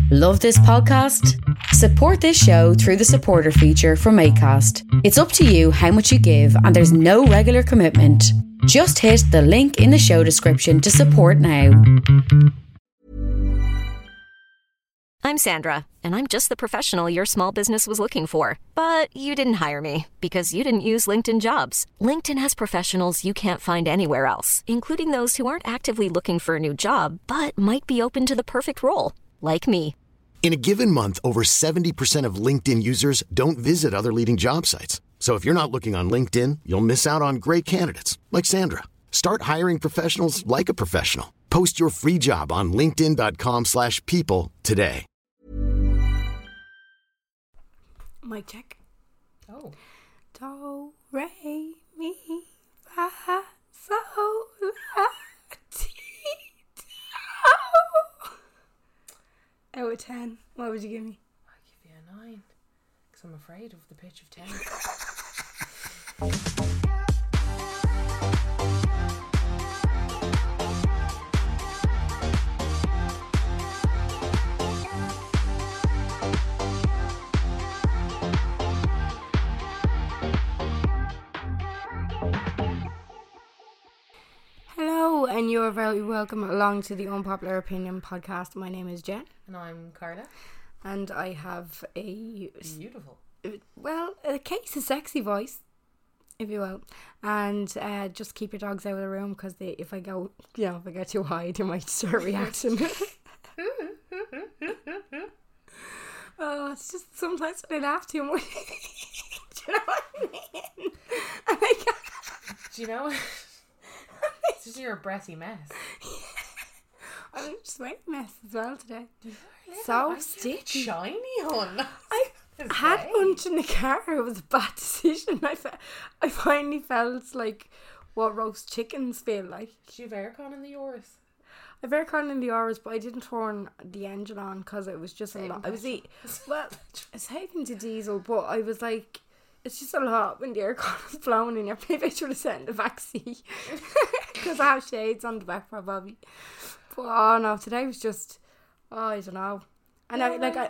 Love this podcast? Support this show through the supporter feature from Acast. It's up to you how much you give and there's no regular commitment. Just hit the link in the show description to support now. I'm Sandra, and I'm just the professional your small business was looking for. But you didn't hire me because you didn't use LinkedIn Jobs. LinkedIn has professionals you can't find anywhere else, including those who aren't actively looking for a new job, but might be open to the perfect role, like me. In a given month, over 70% of LinkedIn users don't visit other leading job sites. So if you're not looking on LinkedIn, you'll miss out on great candidates like Sandra. Start hiring professionals like a professional. Post your free job on linkedin.com/people today. Mic check. Oh. Do, re, mi, fa, sol, la, ti, do. Out of 10, what would you give me? I'd give you a 9, because I'm afraid of the pitch of 10. Hello, and you're very welcome along to the Unpopular Opinion podcast. My name is Jen. And I'm Carla. And I have a... Beautiful. Well, a case of sexy voice, if you will. And just keep your dogs out of the room, because if I go, if I get too high, they might start reacting. Oh, it's just sometimes they laugh too much. Do you know what I mean? And I can't. Do you know? It's just you're a breathy mess. I'm just a mess as well today. So sticky. Shiny, hon. I had lunch in the car. It was a bad decision. I finally felt like what roast chickens feel like. Did you have aircon in the yours? I have aircon in the hours, but I didn't turn the engine on because it was just a lot. It's taken to diesel, but I was like, it's just a lot when the aircon is blowing in your. Maybe I should have sat in the back seat because I have shades on the back probably. But oh no, today was just, I don't know. And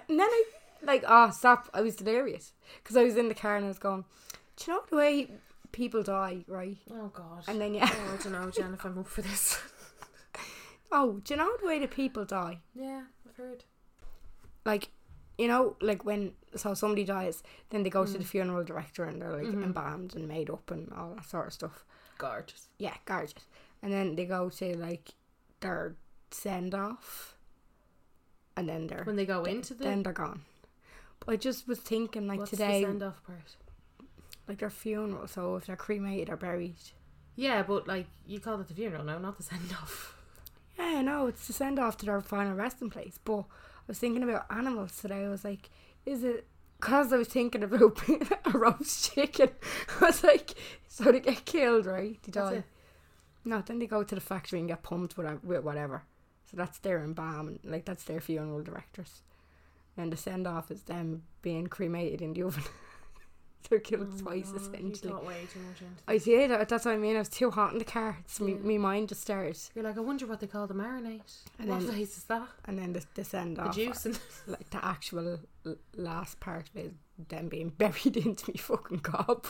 stop. I was delirious because I was in the car and I was going, do you know the way people die, right? Oh God. And then I don't know, Jen, if I'm up for this. Oh, do you know the way that people die? Yeah, I've heard. Like, like when somebody dies, then they go to the funeral director and they're like embalmed and made up and all that sort of stuff. Gorgeous. Yeah, gorgeous. And then they go to like their send off, and then when they go into then they're gone. But I just was thinking, like, what's today, the send off part? like their funeral. So if they're cremated or buried. Yeah, but like you call it the funeral, no, not the send off. Yeah, no, it's the send off to their final resting place. But I was thinking about animals today. I was like, is it because I was thinking about a roast chicken? I was like, so they get killed, right? They die. That's it. No, then they go to the factory and get pumped with whatever. So that's their embalm, like that's their funeral directors. And the send off is them being cremated in the oven. They're killed twice, essentially. You thought way too much into I did. That's what I mean. I was too hot in the car. Me mind just started. You're like, I wonder what they call the marinade. And what place is that? And then the send off. The juice and like the actual last part of it, them being buried into me fucking gob.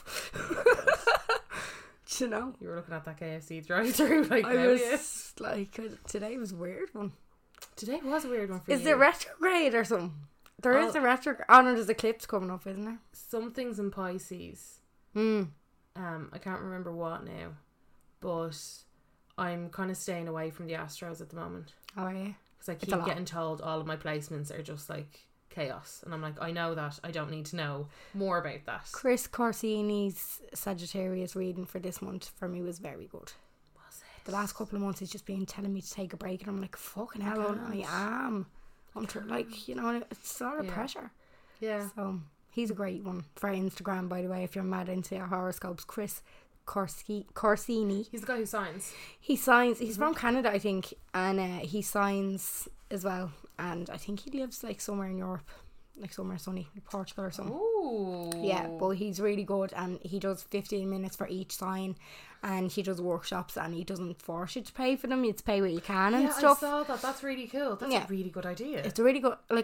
You know, you were looking at that KFC drive-through like I was like, today was a weird one. Today was a weird one for you. Is it retrograde or something? There is a retrograde. Oh no, there's eclipse coming up, isn't there? Something's in Pisces. I can't remember what now, but I'm kind of staying away from the Astros at the moment. Oh yeah, because I keep getting told all of my placements are just like chaos, and I'm like, I know that. I don't need to know more about that. Chris Corsini's Sagittarius reading for this month for me was very good. Was it? The last couple of months he's just been telling me to take a break, and I'm like, fucking hell, I am. I'm like, it's a lot of pressure. Yeah. So he's a great one for Instagram, by the way, if you're mad into your horoscopes. Chris Corsini. He's the guy who signs. He signs. He's from Canada, I think, and he signs as well. And I think he lives like somewhere in Europe, like somewhere sunny, like Portugal or something. Oh, Oh. Yeah, but he's really good, and he does 15 minutes for each sign, and he does workshops, and he doesn't force you to pay for them. You to pay what you can and stuff. I saw that. That's really cool. That's a really good idea. It's a really good. Like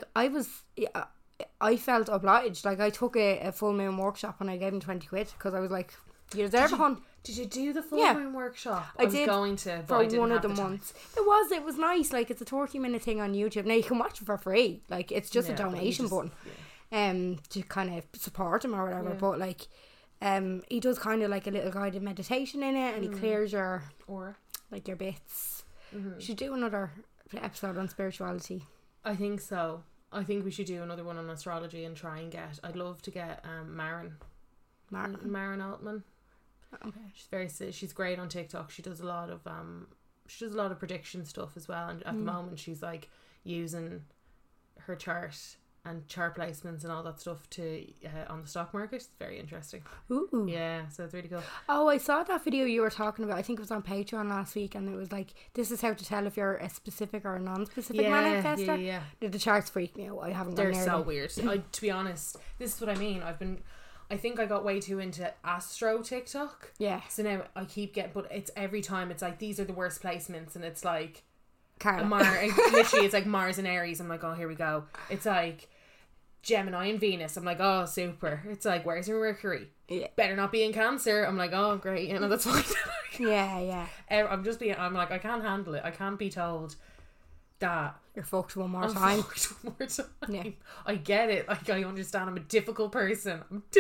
I felt obliged. Like I took a full moon workshop, and I gave him 20 quid because I was like, you deserve a hun. Did you do the full moon workshop? I was did going to, but for I didn't one have of the time. months. It was nice. Like it's a 30-minute thing on YouTube. Now you can watch it for free. Like it's just a donation button, to kind of support him or whatever. Yeah. But like, he does kind of like a little guided meditation in it, and he clears your aura, like your bits. You should do another episode on spirituality. I think so. I think we should do another one on astrology and try and get. I'd love to get Maren Altman. Okay. She's great on TikTok. She does a lot of prediction stuff as well, and at the moment she's like using her chart and chart placements and all that stuff to on the stock market. It's very interesting. Ooh. Yeah, so it's really cool. Oh, I saw that video you were talking about. I think it was on Patreon last week, and it was like, this is how to tell if you're a specific or a non-specific manifestor. Yeah. The charts freak me out. I haven't. They're so weird. To be honest, this is what I mean. I think I got way too into Astro TikTok. Yeah. So now I keep getting, but it's every time it's like, these are the worst placements, and it's like Carla. literally it's like Mars and Aries. I'm like, oh, here we go. It's like Gemini and Venus. I'm like, oh, super. It's like, where's your Mercury? Yeah. Better not be in Cancer. I'm like, oh, great. You know, that's fine. Yeah. I'm like, I can't handle it. I can't be told that You're fucked one more I'm time. fucked one more time. Yeah. I get it. Like, I understand. I'm a difficult person.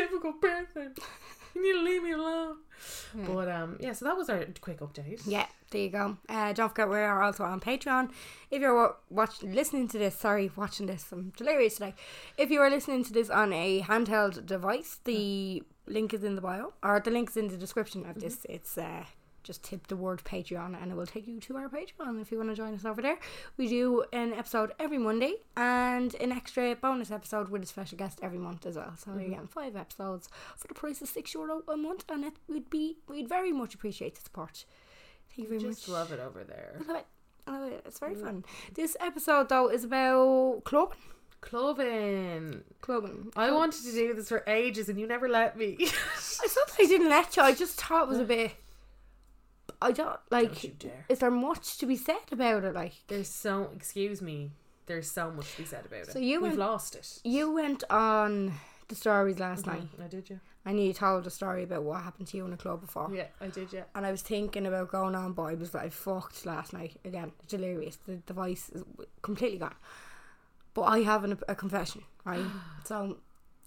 You need to leave me alone. Yeah. But so that was our quick update. Yeah, there you go. Don't forget we are also on Patreon. If you're watching this, I'm delirious today. If you are listening to this on a handheld device, the link is in the bio, or the link is in the description of this. It's just tip the word Patreon and it will take you to our Patreon if you want to join us over there. We do an episode every Monday and an extra bonus episode with a special guest every month as well. So you're getting 5 episodes for the price of €6 a month, and we'd very much appreciate the support. Thank you very much. Just love it over there. I love it. It's very fun. This episode though is about clubbing. I wanted to do this for ages and you never let me. I thought I didn't let you. I just thought it was a bit. I don't like. Don't you dare. Is there much to be said about it? Like, there's so much to be said about it. So we've lost it. You went on the stories last night. I did, yeah. And you told a story about what happened to you in a club before. Yeah, I did, yeah. And I was thinking about going on, but I was like fucked last night again. Delirious. The device is completely gone. But I have a confession, right? So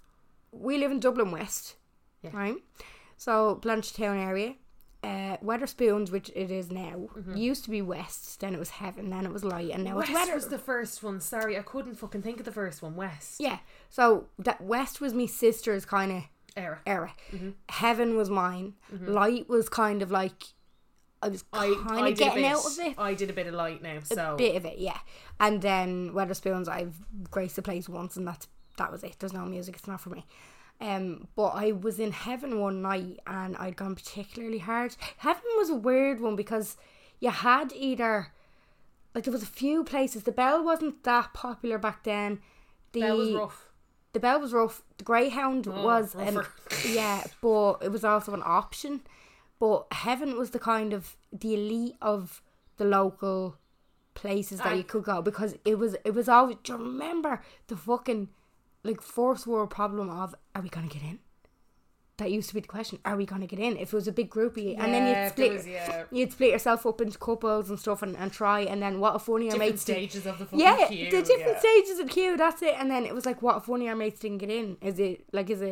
we live in Dublin West, right? So Blanchetown area. Weatherspoons, which it is now, used to be West, then it was Heaven, then it was Light, and now West it's Weather. was the first one. Sorry, I couldn't fucking think of the first one. West. Yeah, so that West was my sister's kind of era. Heaven was mine. Light was kind of like I was kind of getting out of it. I did a bit of Light now, so a bit of it, yeah. And then Weatherspoons, I've graced the place once, and that was it. There's no music; it's not for me. But I was in Heaven one night and I'd gone particularly hard. Heaven was a weird one because you had either, like, there was a few places. The Bell wasn't that popular back then. The Bell was rough. The Bell was rough. The Greyhound was yeah, but it was also an option. But Heaven was the kind of the elite of the local places that you could go, because it was always. Do you remember the fucking like first world problem of, are we gonna get in? That used to be the question. Are we gonna get in? If it was a big groupie, and then you'd split yourself up into couples and stuff and try, and then what if one of your mates stages of the fucking queue. The different stages of the queue. That's it. And then it was like, what if one of your mates didn't get in? Is it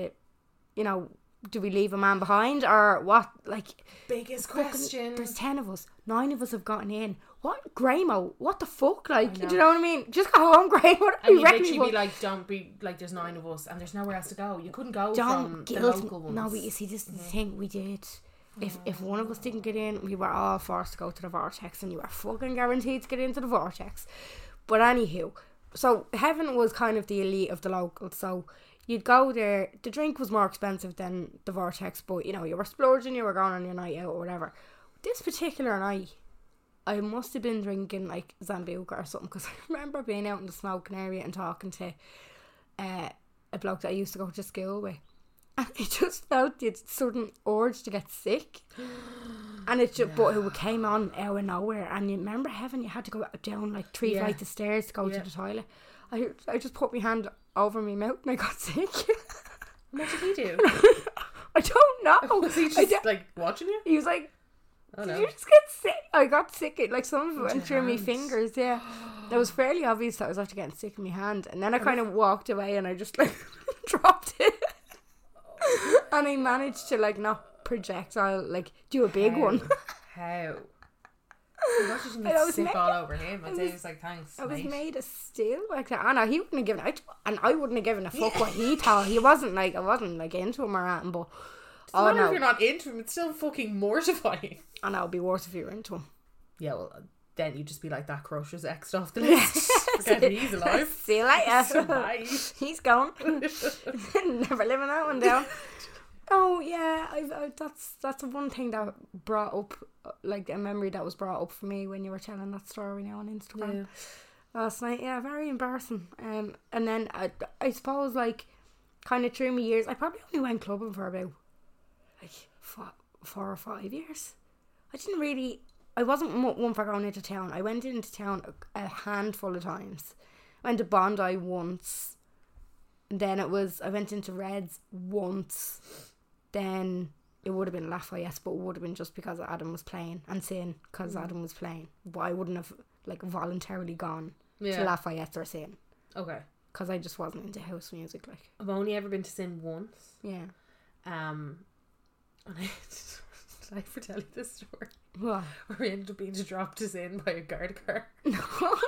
you know, do we leave a man behind or what? Like, biggest question. There's 10 of us. 9 of us have gotten in. What? Greymo? What the fuck? Like, do you know what I mean? Just go home, Greymo. And you'd literally be like, don't be like, there's 9 of us and there's nowhere else to go. You couldn't go from the local ones. No, but you see, this is the thing we did. If one of us didn't get in, we were all forced to go to the Vortex, and you were fucking guaranteed to get into the Vortex. But anywho, so Heaven was kind of the elite of the locals, so you'd go there. The drink was more expensive than the Vortex, but you know, you were splurging, you were going on your night out or whatever. This particular night, I must have been drinking like Zambuca or something, because I remember being out in the smoking area and talking to a a bloke that I used to go to school with. And I just felt this sudden urge to get sick. And it just, but it came on out of nowhere. And you remember, Heaven, you had to go down like 3 flights of stairs to go to the toilet. I just put my hand over my mouth and I got sick. What did he do? I don't know. Was he just like watching you? He was like, Oh, did no. you just get sick? I got sick. Like some of it went through my fingers. Yeah, that was fairly obvious that I was after getting sick in my hand. And then I kind of walked away and I just like dropped it. And I managed to like not projectile, like do a big one. How? What did you get sick all over him? I'd say he was like, thanks, I was mate. made of steel like that. And he wouldn't have given out, and I wouldn't have given a fuck what he thought. He wasn't like, I wasn't like into him or anything, but If you're not into him, it's still fucking mortifying. And it would be worse if you were into him. Yeah, well, then you'd just be like, that crush is X'd off the list. Forget it, he's alive. See you later. Bye. He's gone. Never living that one down. Oh yeah, that's one thing that brought up, like a memory that was brought up for me when you were telling that story now on Instagram last night. Yeah, very embarrassing. And then I suppose like kind of through my years, I probably only went clubbing for about like 4 or 5 years. I wasn't one for going into town. I went into town a handful of times. I went to Bondi once. And then I went into Reds once. Then it would have been Lafayette, but it would have been just because Adam was playing, and Sin because Adam was playing. But I wouldn't have like voluntarily gone to Lafayette or Sin. Okay. Because I just wasn't into house music. Like, I've only ever been to Sin once. Yeah. And did I ever tell you this story? What? Where we ended up being dropped us in by a guard car. No.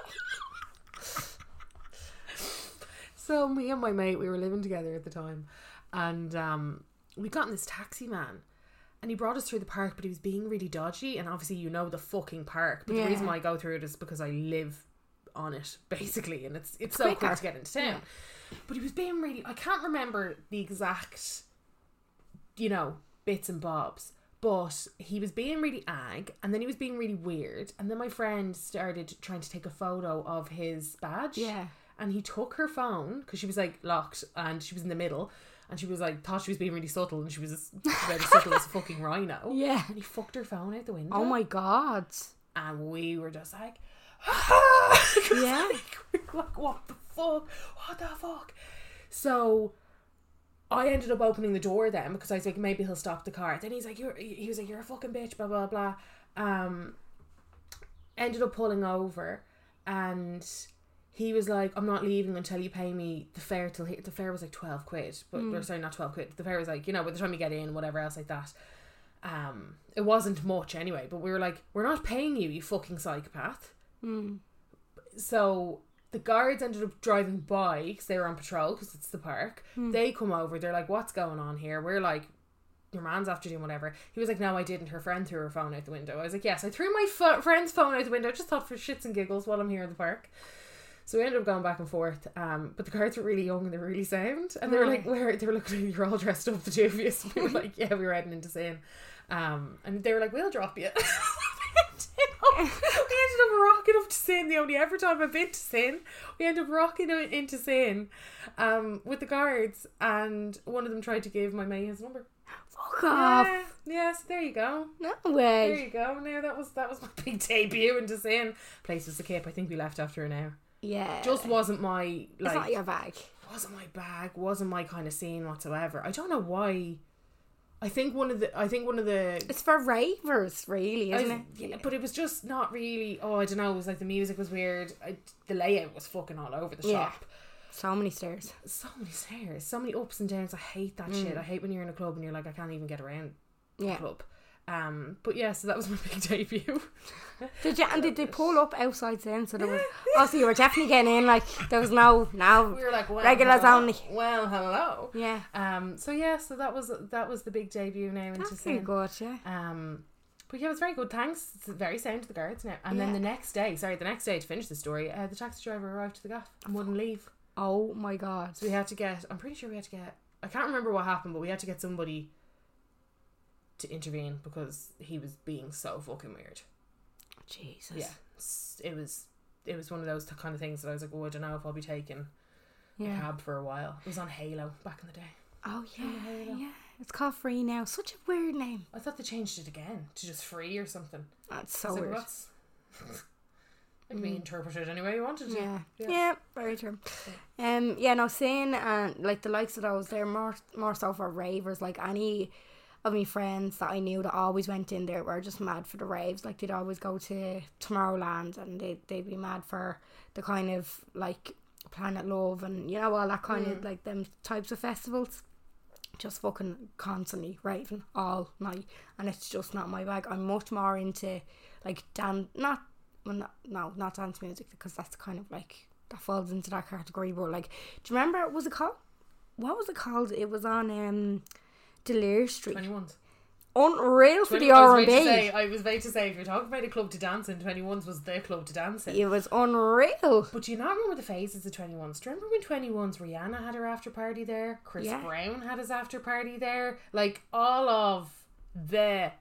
So me and my mate, we were living together at the time, and we got in this taxi man, and he brought us through the park, but he was being really dodgy. And obviously, you know, the fucking park, but the reason why I go through it is because I live on it basically, and it's so quick to get into town. But he was being really, I can't remember the exact, you know, bits and bobs, but he was being really ag, and then he was being really weird, and then my friend started trying to take a photo of his badge. Yeah. And he took her phone, because she was like locked and she was in the middle, and she was like, thought she was being really subtle, and she was about as subtle as a fucking rhino. Yeah. And he fucked her phone out the window. Oh my God. And we were just like, yeah. we were like, what the fuck? So I ended up opening the door then, because I was like, maybe he'll stop the car. Then he was like, you're a fucking bitch, blah blah blah. Ended up pulling over, and he was like, I'm not leaving until you pay me the fare till here. The fare was like 12 quid, but or sorry, not 12 quid. The fare was like, you know, by the time you get in, whatever else like that. It wasn't much anyway, but we were like, we're not paying you, you fucking psychopath. So the guards ended up driving by because they were on patrol, because it's the park. They come over, they're like, what's going on here? We're like, your man's after doing whatever. He was like, no, I didn't. Her friend threw her phone out the window. I was like, yes, I threw my friend's phone out the window. I just thought for shits and giggles while I'm here in the park. So we ended up going back and forth, but the guards were really young and they were really sound, and they were like, they were looking, you're all dressed up, the two of you. So we were like, yeah, we were heading into Sin, and they were like, we'll drop you. We ended up rocking up to Sin, the only ever time I've been to Sin. We ended up rocking into Sin with the guards, and one of them tried to give my mate his number. Fuck off. Yeah, so there you go. No way. There you go. Now that was my big debut into Sin. Place was the Kip. I think we left after an hour. Yeah. Just wasn't my, like, it's not your bag. Wasn't my bag, wasn't my kind of scene whatsoever. I don't know why. I think one of the It's for ravers, really, isn't it? Yeah, but it was just not really. Oh, I don't know. It was like the music was weird. The layout was fucking all over the shop. So many stairs. So many ups and downs. I hate that shit. I hate when you're in a club and you're like, I can't even get around the club. But yeah, so that was my big debut. Did they pull up outside then? So there was, so you were definitely getting in, like there was no we were like, well, regulars hello. only. Well, hello. Yeah. So that was the big debut now into That's very good, yeah. But yeah, it was very good. Thanks. It's very sound to the guards now. And then the next day to finish the story, the taxi driver arrived to the gaff and wouldn't leave. Oh my God. So I'm pretty sure we had to get, I can't remember what happened, but we had to get somebody to intervene because he was being so fucking weird. Jesus. Yeah. It was one of those kind of things that I was like, oh, I don't know if I'll be taking cab for a while. It was on Halo back in the day. Oh yeah, yeah. It's called Free now. Such a weird name. I thought they changed it again to just Free or something. That's so weird. It can be interpreted any way you wanted to. Yeah, very true. Yeah, no, saying like the likes of those, they're more so for ravers. Like any of my friends that I knew that always went in there were just mad for the raves. Like they'd always go to Tomorrowland and they'd be mad for the kind of like Planet Love and you know all that kind of like them types of festivals. Just fucking constantly raving all night, and it's just not my bag. I'm much more into like not dance music, because that's kind of like that falls into that category. But like, do you remember what was it called? It was on Delir Street. 21s. Unreal for the R&B. I was about to say, if you're talking about a club to dance in, 21s was the club to dance in. It was unreal. But do you not remember the phases of 21s? Do you remember when 21s, Rihanna had her after party there? Chris Brown had his after party there? Like, all of the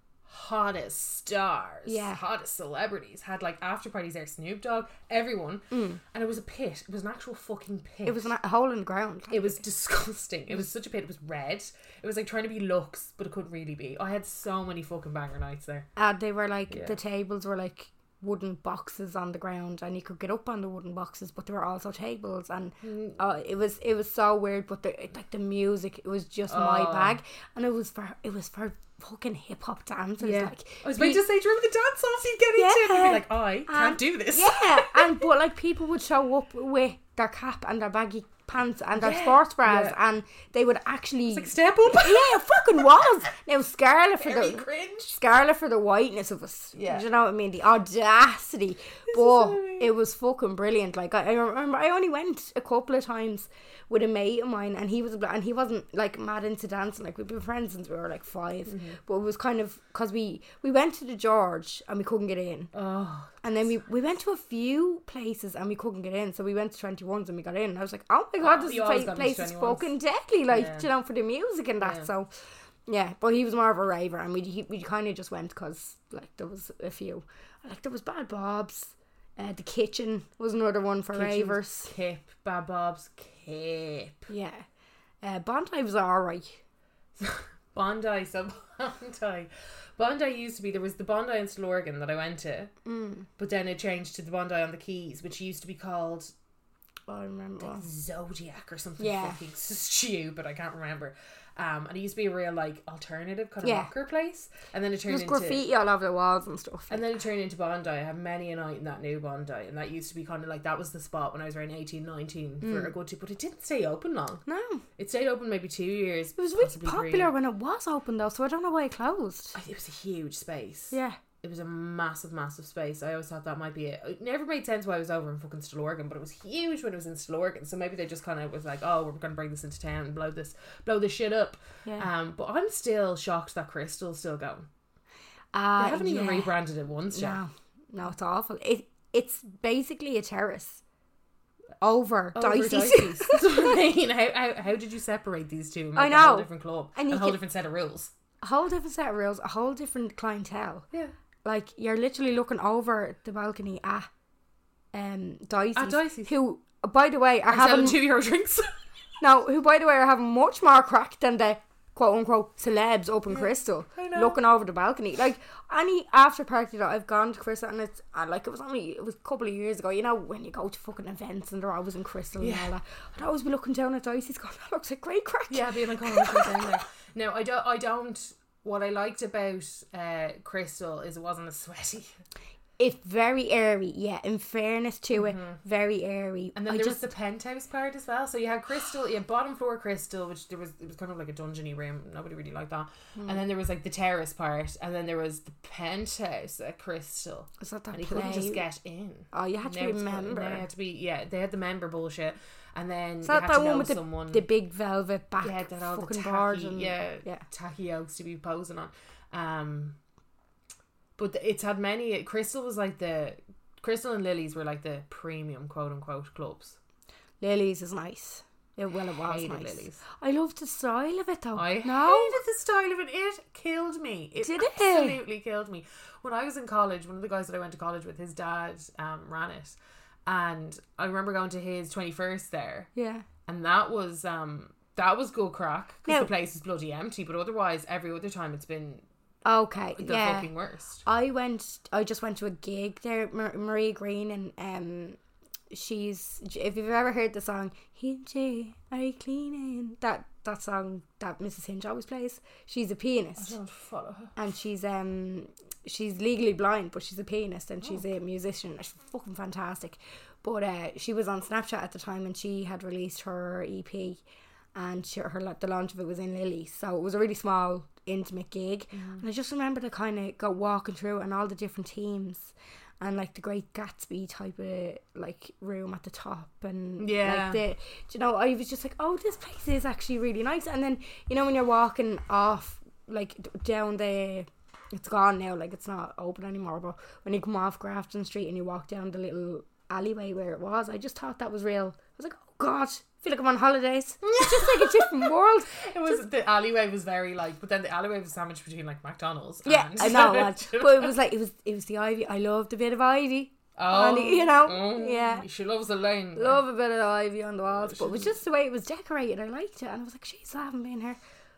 hottest stars, hottest celebrities had like after parties there. Snoop Dogg, everyone. And it was a pit. It was an actual fucking pit. It was a hole in the ground. It was disgusting. It was such a pit. It was red. It was like trying to be Lux, but it couldn't really be. I had so many fucking banger nights there. They were like, the tables were like wooden boxes on the ground, and you could get up on the wooden boxes, but there were also tables, and it was so weird. But the music, it was just my bag, and it was for fucking hip hop dancers. Like, I was about to say, do you remember the dance offs you'd get into? And you'd be like, I can't do this. But like people would show up with their cap and their baggy pants and their sports bras, and they would actually, it's like step up. It fucking was. Now Scarlett for Very the cringe. Scarlett for the whiteness of us. Do you know what I mean? The audacity. But it was fucking brilliant. Like I remember, I only went a couple of times with a mate of mine, and he wasn't like mad into dancing. Like we've been friends since we were like 5, but it was kind of because we went to the George and we couldn't get in. And then we went to a few places and we couldn't get in, so we went to 21s and we got in. And I was like, oh my god, this place is fucking deadly, like, you know, for the music and that. So yeah, but he was more of a raver, and we kind of just went because like there was a few, like there was Bad Bob's, the Kitchen was another one for ravers. Kip, Bad Bob's, Kip. Yeah, Bondi was alright. Bondi used to be, there was the Bondi in Slorgan that I went to, but then it changed to the Bondi on the Keys, which used to be called, I remember, like Zodiac or something fucking stupid, I can't remember. And it used to be a real like alternative kind of rocker place, and then it turned into graffiti all over the walls and stuff. And then it turned into Bondi. I have many a night in that new Bondi, and that used to be kind of like, that was the spot when I was around 18, 19 for a good two. But it didn't stay open long. No, it stayed open maybe 2 years. It was really popular when it was open though, so I don't know why it closed. It was a huge space. Yeah. It was a massive, massive space. I always thought that might be it. It never made sense why I was over in fucking Stillorgan, but it was huge when it was in Stillorgan. So maybe they just kind of was like, oh, we're going to bring this into town and blow this shit up. Yeah. But I'm still shocked that Crystal's still going. They haven't even rebranded it once yet. No, it's awful. It's basically a terrace over Dicey's. That's what I mean. How did you separate these two? I know. A whole different club. And a whole different set of rules. A whole different set of rules. A whole different clientele. Yeah. Like, you're literally looking over the balcony at Dicey's. Who, by the way, are having €2 drinks. No, who, by the way, are having much more crack than the quote-unquote celebs up in Crystal, looking over the balcony. Like, any after party that I've gone to Crystal, and it's like, it was a couple of years ago, you know, when you go to fucking events and they're always in Crystal and all that, I'd always be looking down at Dicey's going, that looks like great crack. Yeah, being like, oh, what's down there? No, I don't. What I liked about Crystal is it wasn't as sweaty. It's very airy, yeah. In fairness to it, very airy. And then there was the penthouse part as well. So you had Crystal, you had bottom floor Crystal, which it was kind of like a dungeony room. Nobody really liked that. And then there was like the terrace part, and then there was the penthouse at Crystal. Is that and you couldn't just get in. Oh, you had to be a member. You had to be, they had the member bullshit. And then you had to know someone. The big velvet back that all fucking the board tacky oaks to be posing on. But it's had many. Crystal and Lily's were like the premium quote unquote clubs. Lily's is nice. It was nice. Lily's. I loved the style of it though. I hated the style of it. It killed me. It absolutely killed me. When I was in college, one of the guys that I went to college with, his dad ran it. And I remember going to his 21st there. Yeah. And that was good crack, because Now- the place is bloody empty, but otherwise every other time it's been Okay. the yeah. fucking worst. I just went to a gig there, Marie Green, and she's, if you've ever heard the song Hinge, are you cleaning, that song that Mrs. Hinge always plays, she's a pianist. I don't follow her. And she's legally blind, but she's a pianist and she's a musician. She's fucking fantastic. But she was on Snapchat at the time, and she had released her EP, and the launch of it was in Lily, so it was a really small, intimate gig. And I just remember the kind of go walking through and all the different teams, and like the Great Gatsby type of like room at the top, and Yeah. like I was just like, oh, this place is actually really nice. And then when you're walking off like down the, it's gone now, like it's not open anymore, but when you come off Grafton Street and you walk down the little alleyway where it was, I just thought that was real. I was like, oh god, I feel like I'm on holidays. It's just like a different world. It was, the alleyway was very like, but then the alleyway was sandwiched between like McDonald's. Yeah, and, I know, but it was like it was the ivy. I loved a bit of ivy. Oh, And, yeah, she loves the lane. love a bit of ivy on the walls, but it was just the way it was decorated. I liked it, and I was like, jeez, I haven't been here.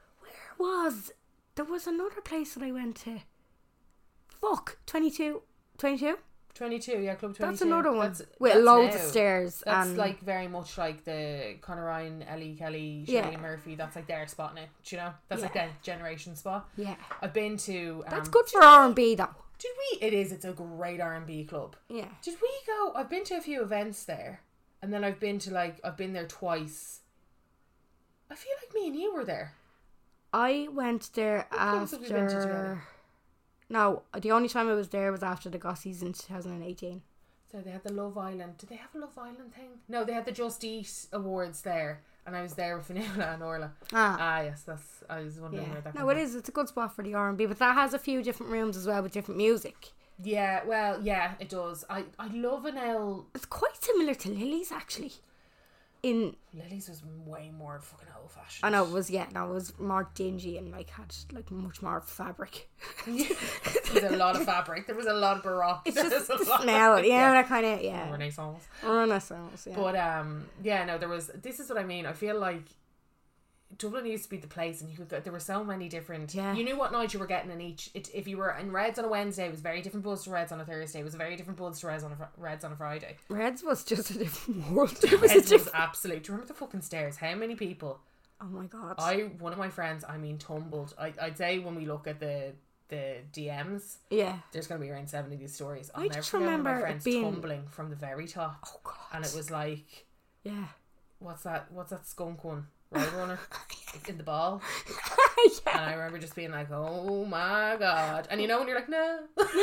There was another place that I went to. Fuck, 22? 22, yeah, Club 22. That's another one with that's loads of now. stairs. That's and like very much like the Conor Ryan, Ellie Kelly, Yeah. Shirley Murphy. That's like their spot now. Do you know? That's like Yeah. their generation spot. yeah, I've been to. that's good for R&B though. Did we? It is. It's a great R&B club. Yeah, Did we go? I've been to a few events there, and then I've been there twice. I feel like me and you were there. I went there clubs have we been to together? after. No, the only time I was there was after the Gossies in 2018. So they had the Love Island. Did they have a Love Island thing? No, they had the Just Eat Awards there, and I was there with Fionnuala and Orla. Yes, that's. I was wondering where that. No, it is. It's a good spot for the R&B, but that has a few different rooms as well with different music. Yeah, well, yeah, it does. I love an L. It's quite similar to Lily's actually. Lily's was way more fucking old fashioned. I know it was more dingy and like had like much more fabric. There was a lot of fabric. There was a lot of baroque. It's There just was a the lot smell, of, that kind of Renaissance. Renaissance, yeah. But yeah, no, there was. This is what I mean. I feel like Dublin used to be the place, and you could go, there were so many different. Yeah. You knew what night you were getting in each. If you were in Reds on a Wednesday, it was very different buzz to Reds on a Thursday. It was a very different buzz to Reds on a Friday. Reds was just a different world. Reds was absolute. Do you remember the fucking stairs? How many people? Oh my god. One of my friends, tumbled. I'd say when we look at the DMs, yeah. there's going to be around 7 of these stories. I never just forget one of remember my friends being tumbling from the very top. Oh god. And it was like, yeah. what's that skunk one? Roadrunner in the ball. Yeah. And I remember just being like, oh my god. And when you're like, no.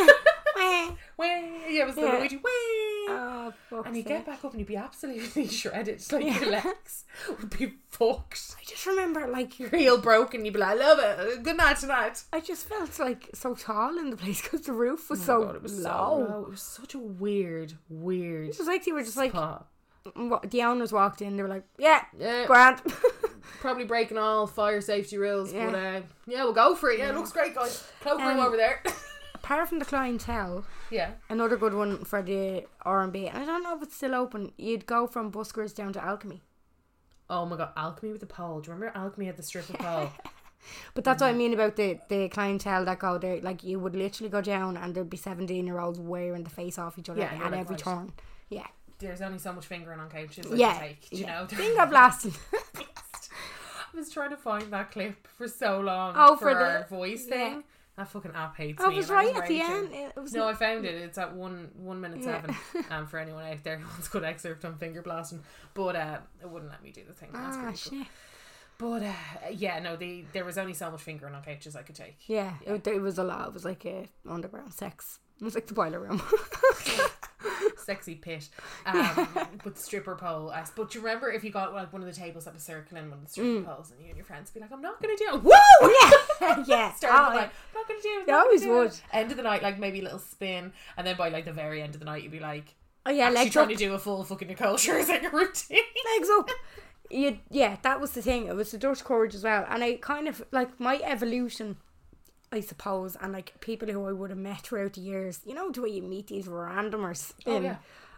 Way. Yeah, it was the Luigi. Way. Oh, fuck. And you get back up and you'd be absolutely shredded. Like your legs would be fucked. I just remember like Your heel broken. You'd be like, I love it. Good night tonight. I just felt like so tall in the place because the roof was Oh my so God, it was low. so low. It was such a weird It was like they were just like spot. the owners walked in. They were like, "Yeah, Yeah. grand." Probably breaking all fire safety rules, Yeah. but yeah, we'll go for it. Yeah, it looks great, guys. Cloakroom over there. Apart from the clientele, Yeah. another good one for the R&B, and I don't know if it's still open. You'd go from Buskers down to Alchemy, Oh my god, Alchemy with the pole. Do you remember Alchemy had the stripper pole? but that's what I mean about the clientele that go there. Like you would literally go down, and there'd be 17-year-olds wearing the face off each other Yeah, and at you're every like, turn. Yeah, There's only so much fingering on couches. Like yeah, to take, do you know? Finger blasting. I was trying to find that clip for so long. Oh, for for our the- voice yeah. thing. That fucking app hates I me. was and right at the raging. end. It was No, I found it. It's at 1 minute Yeah. 7. For anyone out there who wants a good excerpt on finger blasting, but it wouldn't let me do the thing. That's pretty cool. shit. But yeah, no, there was only so much fingering on couches I could take. Yeah, it was a lot. It was like a underground sex. It was like the boiler room. Sexy pit, with the stripper pole. But you remember if you got like one of the tables that was circling one of the stripper poles, and you and your friends would be like, "I'm not gonna do it." Woo! Yeah, yeah. Start like, "Not gonna do it." They not always gonna do it." would. End of the night, like maybe a little spin, and then by like the very end of the night, you'd be like, Oh yeah, actually legs trying up. to do a full fucking Nicole Scherzinger routine. Legs up. Yeah, that was the thing. It was the Dutch courage as well, and I kind of like my evolution, I suppose, and like people who I would have met throughout the years. You know the way you meet these randomers. Oh, yeah.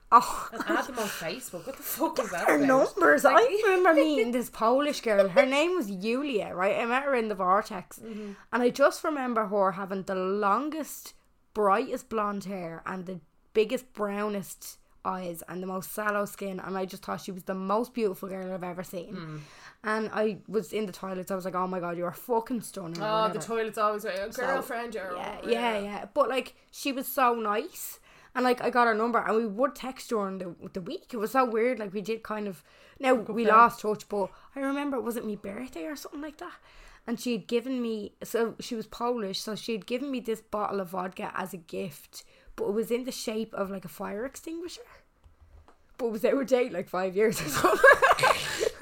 Oh, And add them on Facebook. What the fuck was that her about? numbers. I remember meeting this Polish girl. Her name was Yulia, right? I met her in the Vortex. And I just remember her having the longest, brightest blonde hair and the biggest, brownest eyes and the most sallow skin. And I just thought she was the most beautiful girl I've ever seen. And I was in the toilets. I was like, oh my God, you're fucking stunning. Oh, the toilet's always like, a girlfriend, yeah. But like, she was so nice. And like, I got her number and we would text during the week. It was so weird. Like, we did kind of, now we lost touch, but I remember it wasn't my birthday or something like that. And she had given me, so she was Polish, so she had given me this bottle of vodka as a gift, but it was in the shape of like a fire extinguisher. But it was our date like 5 years or something.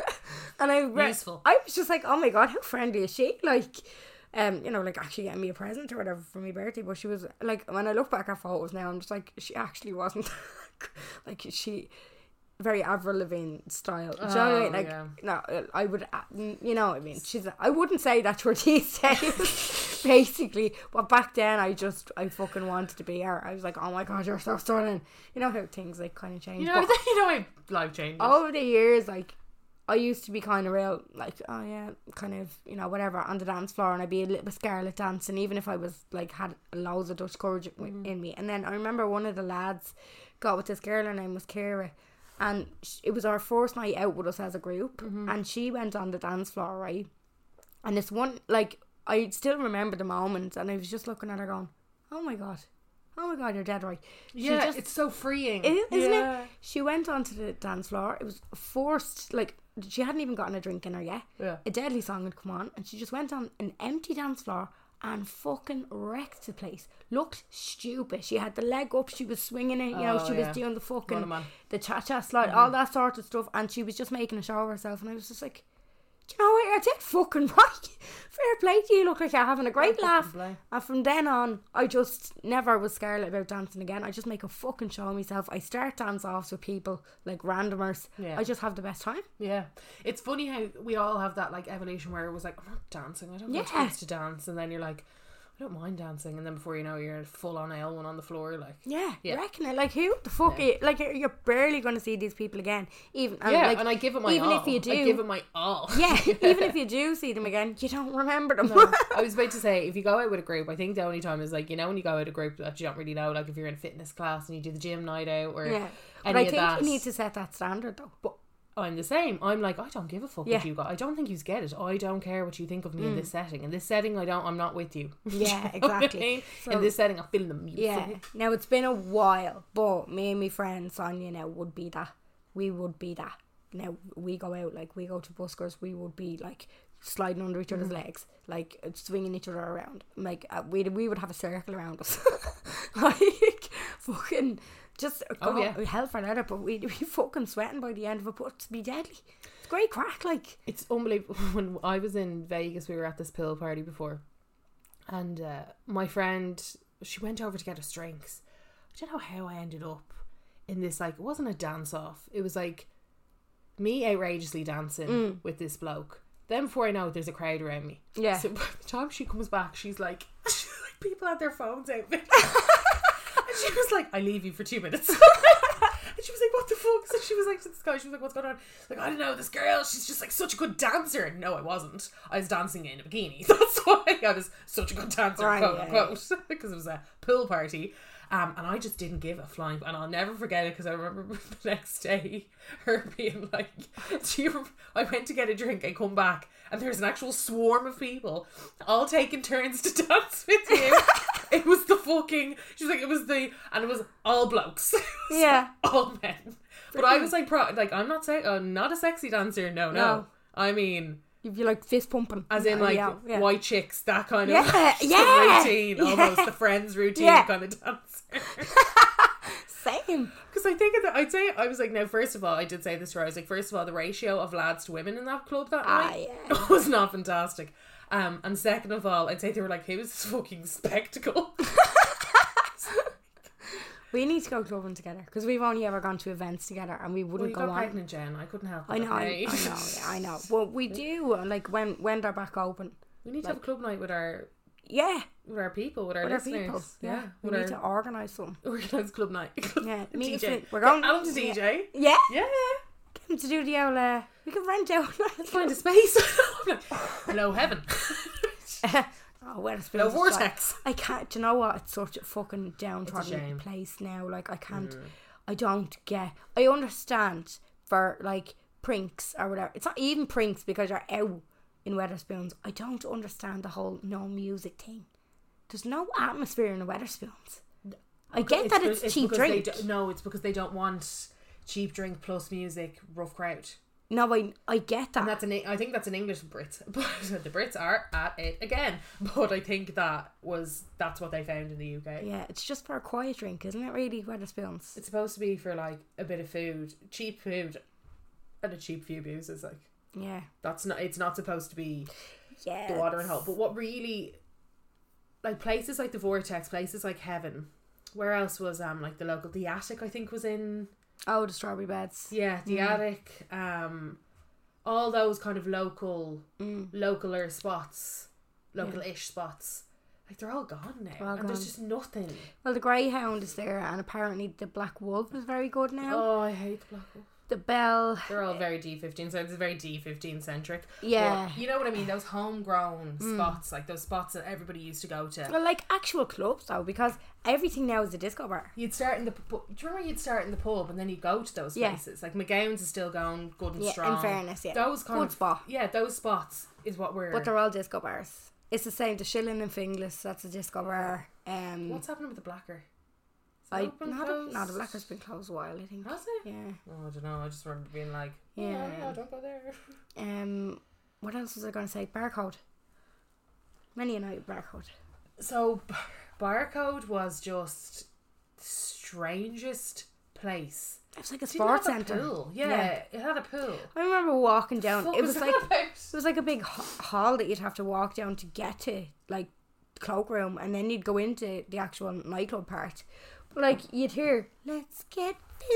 And I was just like, oh my God, how friendly is she? Like, you know, like actually getting me a present or whatever for my birthday. But she was like, when I look back at photos now, I'm just like, she actually wasn't like, she very Avril Lavigne style. Do you know what I mean? Like, no, I would, you know what I mean? I wouldn't say that to her these days, basically. But back then, I fucking wanted to be her. I was like, oh my God, you're so stunning. You know how things like kind of change. You know how life changes. Over the years, like, I used to be kind of real, like, oh yeah, kind of, you know, whatever, on the dance floor, and I'd be a little bit Scarlet dancing, even if I was, like, had loads of Dutch courage in me. And then I remember one of the lads got with this girl, her name was Kira, and it was our first night out with us as a group, and she went on the dance floor, right? And this one, like, I still remember the moment, and I was just looking at her going, oh my God, you're dead right. Yeah, it's so freeing. Isn't it? She went onto the dance floor. It was forced, like, she hadn't even gotten a drink in her yet. Yeah. A Deadly song had come on, and she just went on an empty dance floor and fucking wrecked the place. Looked stupid. She had the leg up, she was swinging it, you know, she was doing the fucking, the cha-cha slide, all that sort of stuff, and she was just making a show of herself, and I was just like, do you know what, you're dead fucking right. Fair play to you, look like you're having a great laugh. And from then on, I just never was scarlet about dancing again. I just make a fucking show of myself. I start dance offs with people, like randomers. I just have the best time. Yeah. It's funny how we all have that like evolution where it was like, I'm not dancing, I don't want to dance, and then you're like, I don't mind dancing, and then before you know, you're full on L1 on the floor, like, reckon it, like, who the fuck like, you're barely going to see these people again, even, and like, and I give it my even all. If you do, I give it my all. Even if you do see them again, you don't remember them. I was about to say, if you go out with a group, I think the only time is like, you know, when you go out with a group that you don't really know, like if you're in a fitness class and you do the gym night out or but I think you need to set that standard though. But I'm the same. I'm like, I don't give a fuck what you got. I don't think you get it. I don't care what you think of me in this setting. In this setting, I'm not with you. Yeah, exactly. I mean? So, in this setting, I'm feeling the music. Yeah. Now, it's been a while, but me and my friend Sonia now would be that. We would be that. Now, we go out, like, we go to buskers, we would be, like, sliding under each other's legs, like, swinging each other around. Like, we would have a circle around us. Like, fucking... Just hell for leather, but we fucking sweating by the end of it, but to be deadly. It's great crack, like. It's unbelievable. When I was in Vegas, we were at this pool party before, and my friend, she went over to get us drinks. I don't know how I ended up in this, like, it wasn't a dance off. It was like me outrageously dancing with this bloke. Then before I know it, there's a crowd around me. Yeah. So by the time she comes back, she's like people had their phones out. She was like, I leave you for 2 minutes. And she was like, what the fuck? So she was like to this guy, she was like, what's going on? Like, I don't know, this girl, she's just like such a good dancer. And no, I wasn't. I was dancing in a bikini. That's why I was such a good dancer, quote unquote. Because it was a pool party. And I just didn't give a flying, and I'll never forget it because I remember the next day her being like, I went to get a drink, I come back and there's an actual swarm of people all taking turns to dance with you. It was the fucking, she was like, and it was all blokes. Yeah. All men. But I was like, I'm not a sexy dancer, no. I mean... You'd be like fist pumping. As in like white chicks, that kind of routine, almost the Friends routine kind of dancer. Same. Because I think I'd say, I was like, now first of all, I did say this to her, I was like, first of all, the ratio of lads to women in that club that night was not fantastic. And second of all, I'd say they were like, who's this fucking spectacle? We need to go clubbing together because we've only ever gone to events together and we wouldn't go on. You got pregnant, Jen. I couldn't help it. I know. Well, we do, like, when they're back open. We need to have a club night with our Yeah. With our people, with our With our listeners. people. Yeah. We With need to organise some. organise club night. Yeah. DJ. We're going Get Alan to DJ. Yeah. Yeah. Get him to do the old, we can rent out. Let's find a space. Hello, heaven. Oh, where it's No vortex. I can't. Do you know what? It's such a fucking downtrodden shame. place now. Like I can't. I don't get. I understand for like prinks or whatever. It's not even prinks because you're out in Wetherspoons. I don't understand the whole no music thing. There's no atmosphere in the Wetherspoons. I get that it's cheap drink. No, it's because they don't want cheap drink plus music, rough crowd. No, I get that. And I think that's an English Brit, but the Brits are at it again. But I think that's what they found in the UK. Yeah, it's just for a quiet drink, isn't it? Really, Wetherspoons. It's supposed to be for like a bit of food, cheap food, and a cheap few boozes. Like, yeah, that's not. It's not supposed to be yeah the water and hope. But what really, like places like the Vortex, places like Heaven. Where else was like the Attic? I think was in. Oh, the Strawberry Beds. Yeah, the Attic. All those kind of localer spots, local-ish spots. Like they're all gone now, and there's just nothing. Well, the Greyhound is there, and apparently the Black Wolf is very good now. Oh, I hate the Black Wolf. The Bell. They're all very D15, so it's very D15 centric. Yeah. But you know what I mean? Those homegrown spots, like those spots that everybody used to go to. Well, like actual clubs though, because everything now is a disco bar. You'd start in the. Do you remember you'd start in the pub and then you'd go to those places? Like McGowan's is still going good and strong. In fairness, yeah. Those kind good of spot. Yeah, those spots is what we're. But they're all disco bars. It's the same. The Shilling and Finglas, that's a disco bar. What's happening with the Blacker? The Blacker's been closed a while, I think. Has it? Yeah. Oh, I don't know. I just remember being like, yeah, don't go there. What else was I going to say? Barcode. Many a night Barcode. So, Barcode was just the strangest place. It was like a sports centre. Pool. Yeah, it had a pool. I remember walking down. It was like about? It was like a big hall that you'd have to walk down to get to, like the cloakroom, and then you'd go into the actual nightclub part. But like you'd hear, "Let's get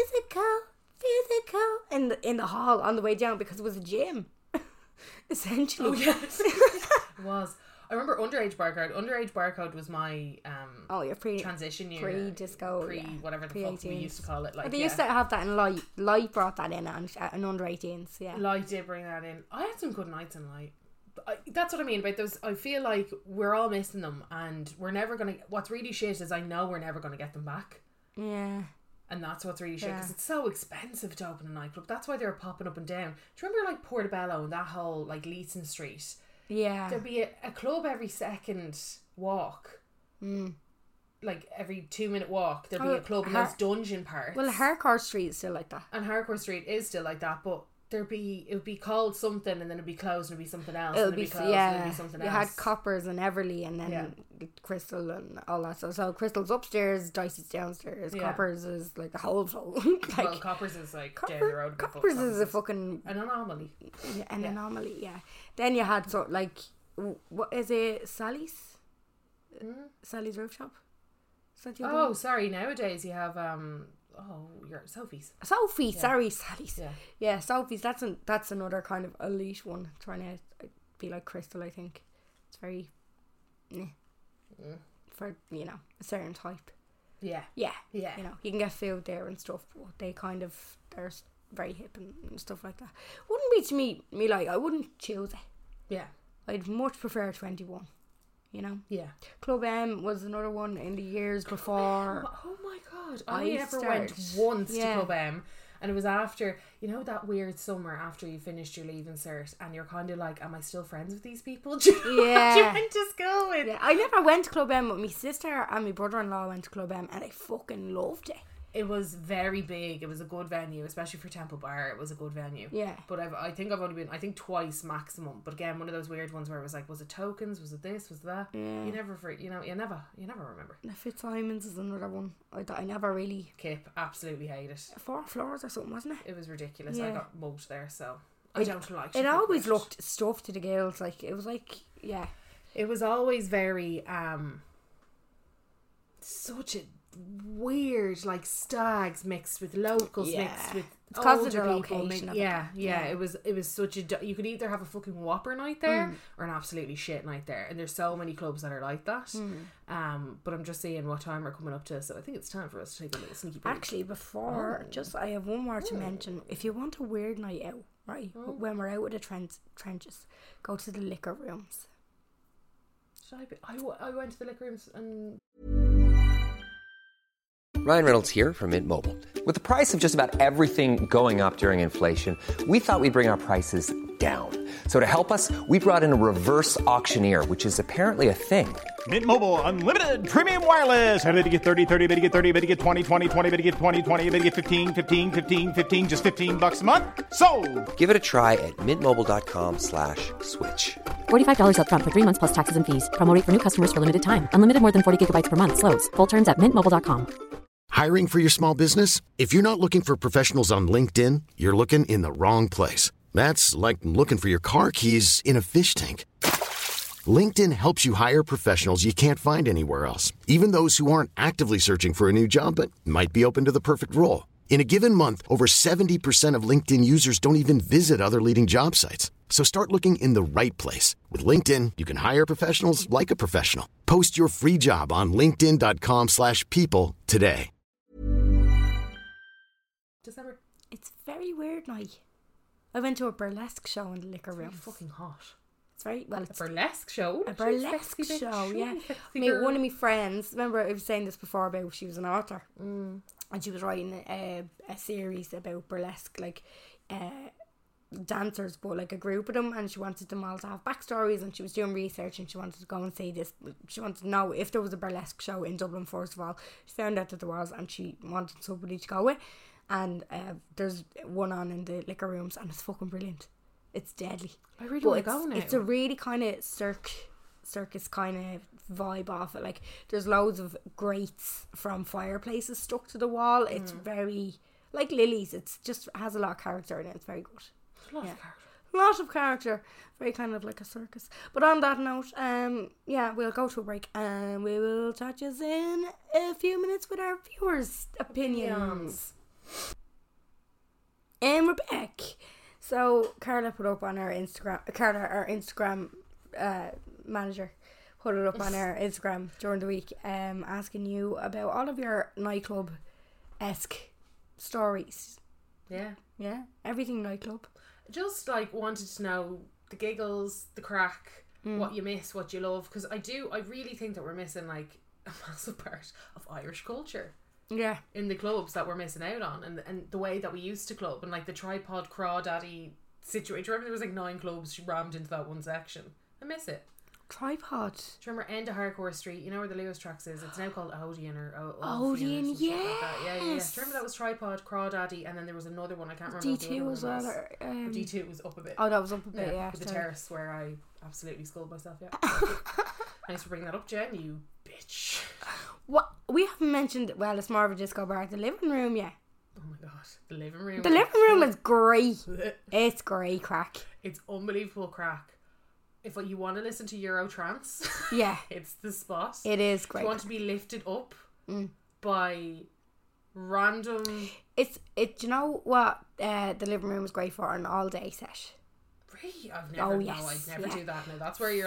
physical," in the hall on the way down because it was a gym, essentially. Oh yes, it was. I remember Underage Barcode. Underage Barcode was my your transition year, pre-disco, whatever the fuck we used to call it. Like they used to have that in Light. Light brought that in and under 18s. Yeah, Light did bring that in. I had some good nights in Light. That's what I mean about those. I feel like we're all missing them, and we're never gonna. What's really shit is I know we're never gonna get them back. Yeah. And that's what's really shit because it's so expensive to open a nightclub. That's why they're popping up and down. Do you remember like Portobello and that whole like Leeson Street? Yeah. There'd be a club every second walk. Like every 2-minute walk, there'd be a club in those dungeon parts. Well, Harcourt Street is still like that. And Harcourt Street is still like that, but it would be called something and then it'd be closed and it'd be something else. It'll and be closed and it'd be something else. You had Coppers and Everly and then Crystal and all that. So Crystal's upstairs, Dicey's downstairs. Yeah. Coppers is like the whole flow. Well, Coppers is like down the road. Coppers is a fucking an anomaly. An anomaly, yeah. Then you had what is it? Sally's? Sally's Rooftop. Is that the other one? Sorry. Nowadays you have your Sophie's. Sophie, sorry, Sally's. Yeah. Yeah, Sophie's. That's another kind of elite one. Trying to be like Crystal, I think. It's very, for a certain type. Yeah. Yeah. Yeah. You can get food there and stuff, but they're very hip and stuff like that. Wouldn't be to me like I wouldn't choose it. Yeah. I'd much prefer 21. Yeah. Club M was another one in the years before. Oh my god! I never went once to Club M, and it was after that weird summer after you finished your leaving cert, and you're kind of like, "Am I still friends with these people?" You went to school with. Yeah, I never went to Club M, but my sister and my brother-in-law went to Club M, and I fucking loved it. It was very big. It was a good venue, especially for Temple Bar. It was a good venue. Yeah. But I think I've only been twice maximum. But again, one of those weird ones where it was like, was it tokens? Was it this? Was that? Yeah. You never remember. The Fitzsimons is another one. I never really. Kip, absolutely hate it. 4 floors or something, wasn't it? It was ridiculous. Yeah. I got mugged there, so I don't like it. It always looked stuffed to the girls. Like it was like, yeah. It was always very such a weird, like stags mixed with locals, mixed with It's because of older the people. location. of Yeah. it. It was such a. You could either have a fucking whopper night there or an absolutely shit night there, and there's so many clubs that are like that. But I'm just seeing what time we're coming up to, so I think it's time for us to take a little sneaky break. Actually, before, I have one more to mention. If you want a weird night out, right, when we're out with the trenches, go to the liquor rooms. I went to the liquor rooms and... Ryan Reynolds here from Mint Mobile. With the price of just about everything going up during inflation, we thought we'd bring our prices down. So to help us, we brought in a reverse auctioneer, which is apparently a thing. Mint Mobile Unlimited Premium Wireless. How to get 30, 30, bit to get 30, bit to get 20, 20, 20, bit to get 20, 20, bit to get 15, 15, 15, 15, just $15 a month? Sold! Give it a try at mintmobile.com/switch. $45 up front for 3 months plus taxes and fees. Promo rate for new customers for limited time. Unlimited more than 40 gigabytes per month. Slows full terms at mintmobile.com. Hiring for your small business? If you're not looking for professionals on LinkedIn, you're looking in the wrong place. That's like looking for your car keys in a fish tank. LinkedIn helps you hire professionals you can't find anywhere else, even those who aren't actively searching for a new job but might be open to the perfect role. In a given month, over 70% of LinkedIn users don't even visit other leading job sites. So start looking in the right place. With LinkedIn, you can hire professionals like a professional. Post your free job on linkedin.com/people today. December. It's a very weird night. I went to a burlesque show in the liquor room. Fucking hot. It's very well. It's A burlesque show. a burlesque show. Yeah. One of my friends. Remember, I was saying this before about she was an author, and she was writing a series about burlesque, like dancers, but like a group of them, and she wanted them all to have backstories, and she was doing research, and she wanted to go and see this. She wanted to know if there was a burlesque show in Dublin. First of all, she found out that there was, and she wanted somebody to go with. And there's one on in the liquor rooms, and it's fucking brilliant. It's deadly. I really want to go now. It's a really kind of circus kind of vibe off it. Like, there's loads of grates from fireplaces stuck to the wall. It's very like Lily's. It's just has a lot of character in it. It's very good. A lot of character. Lot of character. Very kind of like a circus. But on that note, we'll go to a break, and we will touch us in a few minutes with our viewers' opinions. And we're back. So Carla put up on our Instagram. Carla, our Instagram manager, put it up on our Instagram during the week, asking you about all of your nightclub-esque stories. Yeah. Everything nightclub. Just like wanted to know the giggles, the crack, what you miss, what you love, because I really think that we're missing like a massive part of Irish culture. Yeah. In the clubs that we're missing out on, and the way that we used to club, and like the tripod crawdaddy situation. Remember there was like 9 clubs rammed into that one section. I miss it. Tripod. Do you remember end of Hardcore Street? You know where the Lewis Tracks is? It's now called Odeon or Odeon, like yes. that. Yeah. Do you remember that was Tripod, Crawdaddy, and then there was another one I can't remember. D2 as well. D2 was up a bit. Oh, that was up a bit. Yeah. With the terrace where I absolutely scolded myself. Yeah. Thanks for bringing that up, Jen. You bitch. What we haven't mentioned? Well, it's more of a disco bar. The living room, yeah. Oh my god, the living room. The living room is great. It's great crack. It's unbelievable crack. If you want to listen to Euro trance, yeah, it's the spot. It is great. If you want to be lifted up by random. Do you know what the living room is great for? An all day set. Really? I'd never do that. No, that's where you're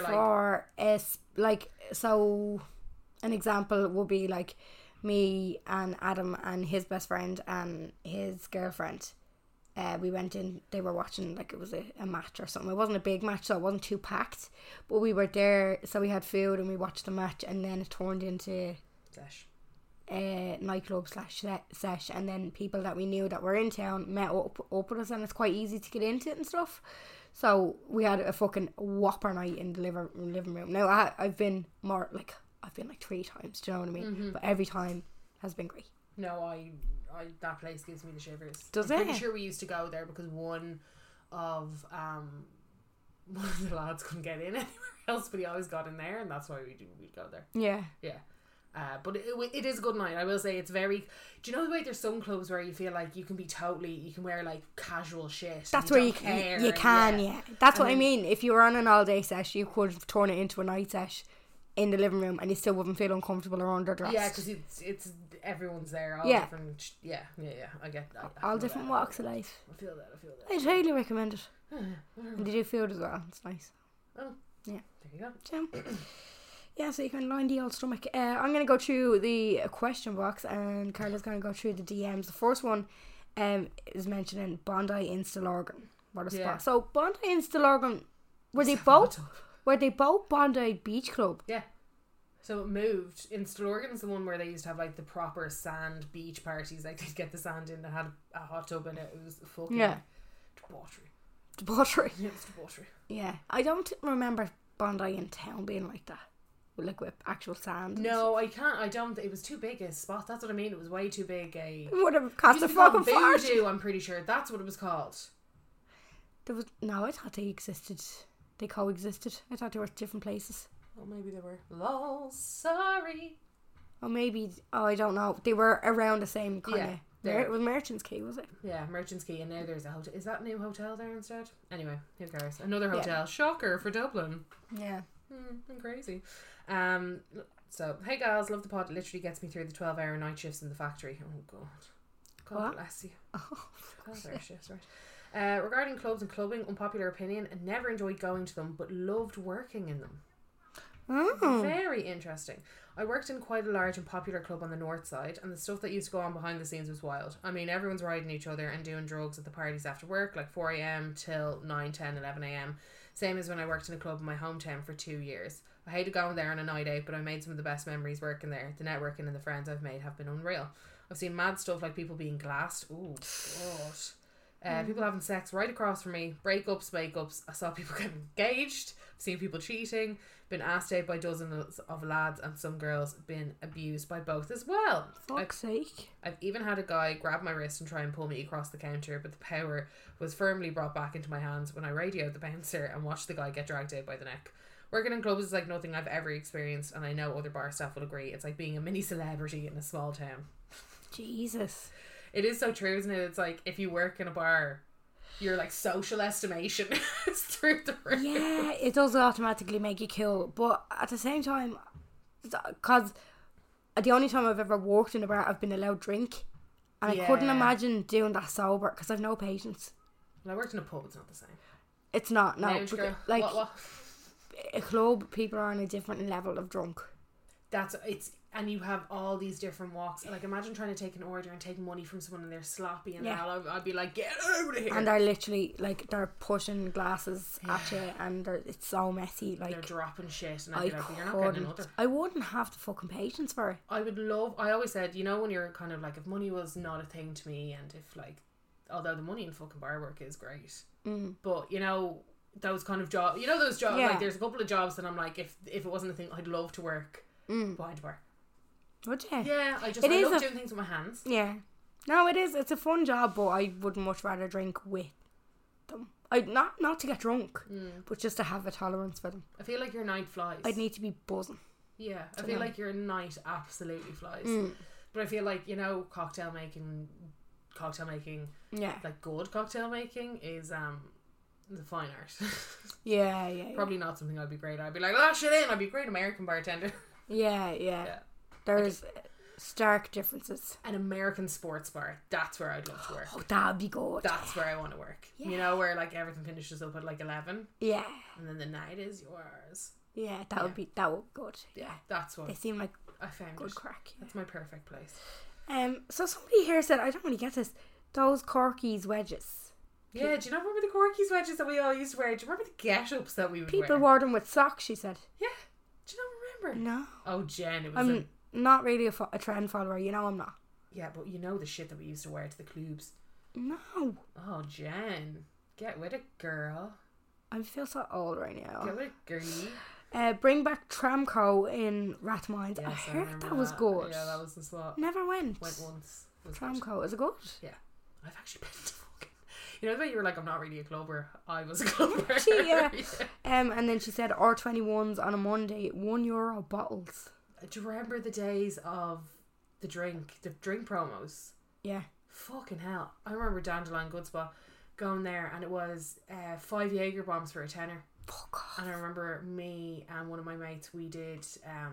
an example would be like me and Adam and his best friend and his girlfriend. We went in, they were watching, like it was a match or something. It wasn't a big match, so it wasn't too packed, but we were there, so we had food and we watched the match, and then it turned into nightclub / sesh, and then people that we knew that were in town met up with us, and it's quite easy to get into it and stuff. So we had a fucking whopper night in the living room. Now I've been like 3 times, do you know what I mean? Mm-hmm. But every time has been great. No, I that place gives me the shivers. Does I'm it? pretty sure we used to go there because one of the lads couldn't get in anywhere else, but he always got in there, and that's why we'd go there. Yeah. But it is a good night. I will say it's very. Do you know the way there's some clubs where you feel like you can wear like casual shit. That's where you can. That's what I mean. If you were on an all day sesh, you could turn it into a night sesh in the living room and you still wouldn't feel uncomfortable or underdressed. Yeah, because it's everyone's there, all Yeah. different. Yeah, I get that. I All feel different that. walks of life. I feel that. I'd highly recommend it. And they do food as well. It's nice. Oh, Yeah. there you go. So, yeah, so you can line the old stomach. I'm going to go through the question box and Carla's going to go through the DMs. The first one is mentioning Bondi in Stillorgan. What a Yeah. spot. So Bondi in Stillorgan, were they both Bondi Beach Club? Yeah. So it moved. In Stillorgan's the one where they used to have like the proper sand beach parties. Like they'd get the sand in and had a hot tub in it. It was fucking debauchery. Debauchery. Yeah, it's debauchery. Yeah. I don't remember Bondi in town being like that. Like with actual sand. No, I can't. I don't. It was too big a spot. That's what I mean. It was way too big a... It would have cost a Used to be called fucking fart. Voodoo, I'm pretty sure. That's what it was called. No, I thought they existed. They coexisted. I thought they were different places. Oh, maybe they were. Lol, sorry. Or maybe, I don't know. They were around the same kind of. Yeah, It was Merchants Quay, was it? Yeah, Merchants Quay, and now there's a hotel. Is that a new hotel there instead? Anyway, who cares? Another hotel. Shocker for Dublin. Yeah. I'm crazy. So, hey gals, love the pod. It literally gets me through the 12-hour night shifts in the factory. Oh, God. God What? bless you. 12-hour shifts, right. Regarding clubs and clubbing, unpopular opinion, I never enjoyed going to them, but loved working in them. Oh. Very interesting. I worked in quite a large and popular club on the north side, and the stuff that used to go on behind the scenes was wild. I mean, everyone's riding each other and doing drugs at the parties after work, like 4 a.m. till 9, 10, 11 a.m. Same as when I worked in a club in my hometown for 2 years. I hated going there on a night out, but I made some of the best memories working there. The networking and the friends I've made have been unreal. I've seen mad stuff like people being glassed. Ooh, God. People having sex right across from me. Breakups, makeups. I saw people get engaged. I've seen people cheating. Been asked out by dozens of lads, and some girls been abused by both as well. Fuck's sake. I've even had a guy grab my wrist and try and pull me across the counter, but the power was firmly brought back into my hands when I radioed the bouncer and watched the guy get dragged out by the neck. Working in clubs is like nothing I've ever experienced, and I know other bar staff will agree. It's like being a mini celebrity in a small town. Jesus. It is so true, isn't it? It's like if you work in a bar, your like social estimation is through the roof. Yeah, it does automatically make you cool, but at the same time, because the only time I've ever worked in a bar, I've been allowed drink, and I couldn't imagine doing that sober because I've no patience. When I worked in a pub, it's not the same. It's not, no. Lounge girl. Like What? a club, people are on a different level of drunk. And you have all these different walks. Like imagine trying to take an order and take money from someone and they're sloppy and all. I'd be like, get out of here. And they're literally like they're pushing glasses at you, and it's so messy. Like they're dropping shit, and I'd be like, you're not getting another. I wouldn't have the fucking patience for it. I always said, you know, when you're kind of like, if money was not a thing to me, and if like, although the money in fucking bar work is great, but you know, those kind of jobs, you know, those jobs, like there's a couple of jobs that I'm like, if it wasn't a thing, I'd love to work behind a bar. Would you? Yeah, I love doing things with my hands. Yeah. No, it is. It's a fun job, but I would much rather drink with them. Not to get drunk, but just to have a tolerance for them. I feel like your night flies. I'd need to be buzzing. Yeah, I feel like your night absolutely flies. But I feel like, you know, cocktail making, like good cocktail making is the fine art. Yeah. Probably not something I'd be great at. I'd be like, lash it in. I'd be a great American bartender. Yeah. There's stark differences. An American sports bar. That's where I'd love to work. Oh, that'd be good. That's where I want to work. Yeah. You know, where like everything finishes up at like 11. Yeah. And then the night is yours. Yeah, that would be good. Yeah, that's what they seem like I found. Good crack. Yeah. That's my perfect place. So somebody here said, I don't really get this. Those Corky's wedges. Yeah, do you not remember the Corky's wedges that we all used to wear? Do you remember the get-ups that we would wear? People wore them with socks, she said. Yeah. Do you not remember? No. Oh, Jen, it was I'm not really a trend follower, you know I'm not. Yeah, but you know the shit that we used to wear to the clubs. No. Oh, Jen. Get with it, girl. I feel so old right now. Get with it, girl. Bring back Tramco in Rathmines. Yes, I heard that was that. good. Yeah, that was the spot. Never went. Went once. Tramco, is it good? Yeah. I've actually been to fucking... You know the way you were like, I'm not really a clubber. I was a clubber. Yeah. And then she said R21s on a Monday, €1 bottles. Do you remember the days of the drink promos? Yeah. Fucking hell. I remember Dandelion Good Spot going there and it was 5 Jaeger bombs for a tenner. Fuck off. And I remember me and one of my mates, we did,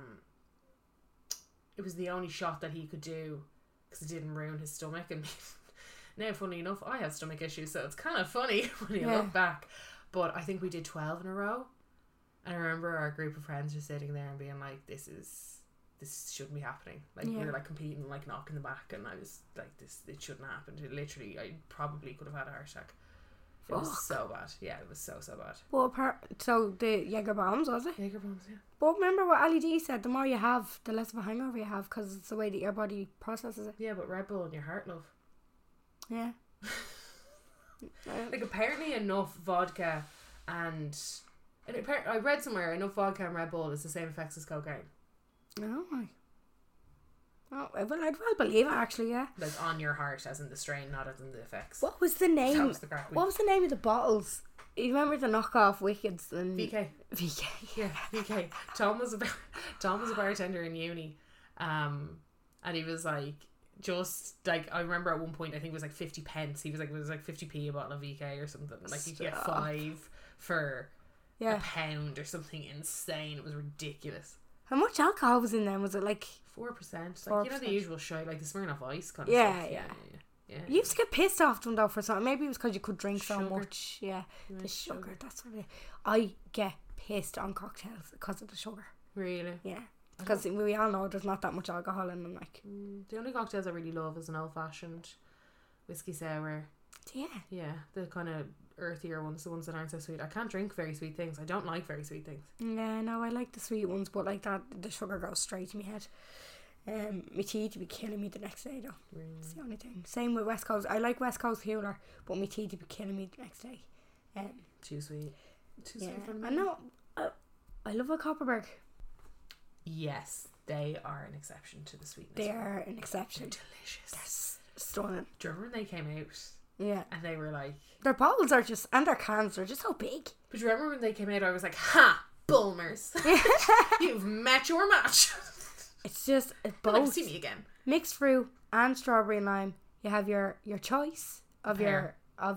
it was the only shot that he could do because it didn't ruin his stomach. And now, funny enough, I have stomach issues, so it's kind of funny when you look back. But I think we did 12 in a row. And I remember our group of friends just sitting there and being like, this shouldn't be happening. Like, we were like competing, like knocking the back, and I was like, it shouldn't happen. It literally, I probably could have had a heart attack. It was so bad. Yeah, it was so bad. Well, so the Jaeger bombs, was it? Jaeger bombs, yeah. But remember what Ali D said, the more you have, the less of a hangover you have, because it's the way that your body processes it. Yeah, but Red Bull in your heart, love. Yeah. Like, apparently enough vodka and I read somewhere enough vodka and Red Bull is the same effects as cocaine. Oh, well, I'd well believe it, actually, yeah. Like, on your heart, as in the strain, not as in the effects. What was the name? That was the crack. What was the name of the bottles? You remember the knockoff Wickeds and VK. Yeah, VK. Tom was a bartender in uni, and he was like, just like, I remember at one point, I think it was like 50 pence. He was like, it was like 50p a bottle of VK or something. Like, you could get 5 for a pound or something insane. It was ridiculous. How much alcohol was in them? Was it like 4%? Like 4%. You know, the usual shit, like the Smirnoff Ice kind of yeah, stuff. Yeah. You used to get pissed off them though for something. Maybe it was because you could drink Sugar. so much. Yeah, the sugar. That's what I get pissed on cocktails because of the sugar. Really? Yeah, because we all know there's not that much alcohol in them. Like the only cocktails I really love is an old fashioned whiskey sour. Yeah, the kind of earthier ones, the ones that aren't so sweet. I can't drink very sweet things. I don't like very sweet things. Yeah, no, I like the sweet ones, but like that, the sugar goes straight to my head. My teeth would be killing me the next day though. Really? It's the only thing. Same with West Coast. I like West Coast Cooler, but my teeth would be killing me the next day. Too sweet. Too sweet for me. I know. I love a Copperberg. Yes, they are an exception to the sweetness. They are an exception. They're delicious. They're stunning. Do you remember when they came out? Yeah. And they were like... Their bottles are just... And their cans are just so big. But do you remember when they came out, I was like, ha! Bulmers. You've met your match. It's just... both. Like, see me again. Mixed fruit and strawberry and lime. You have your choice of your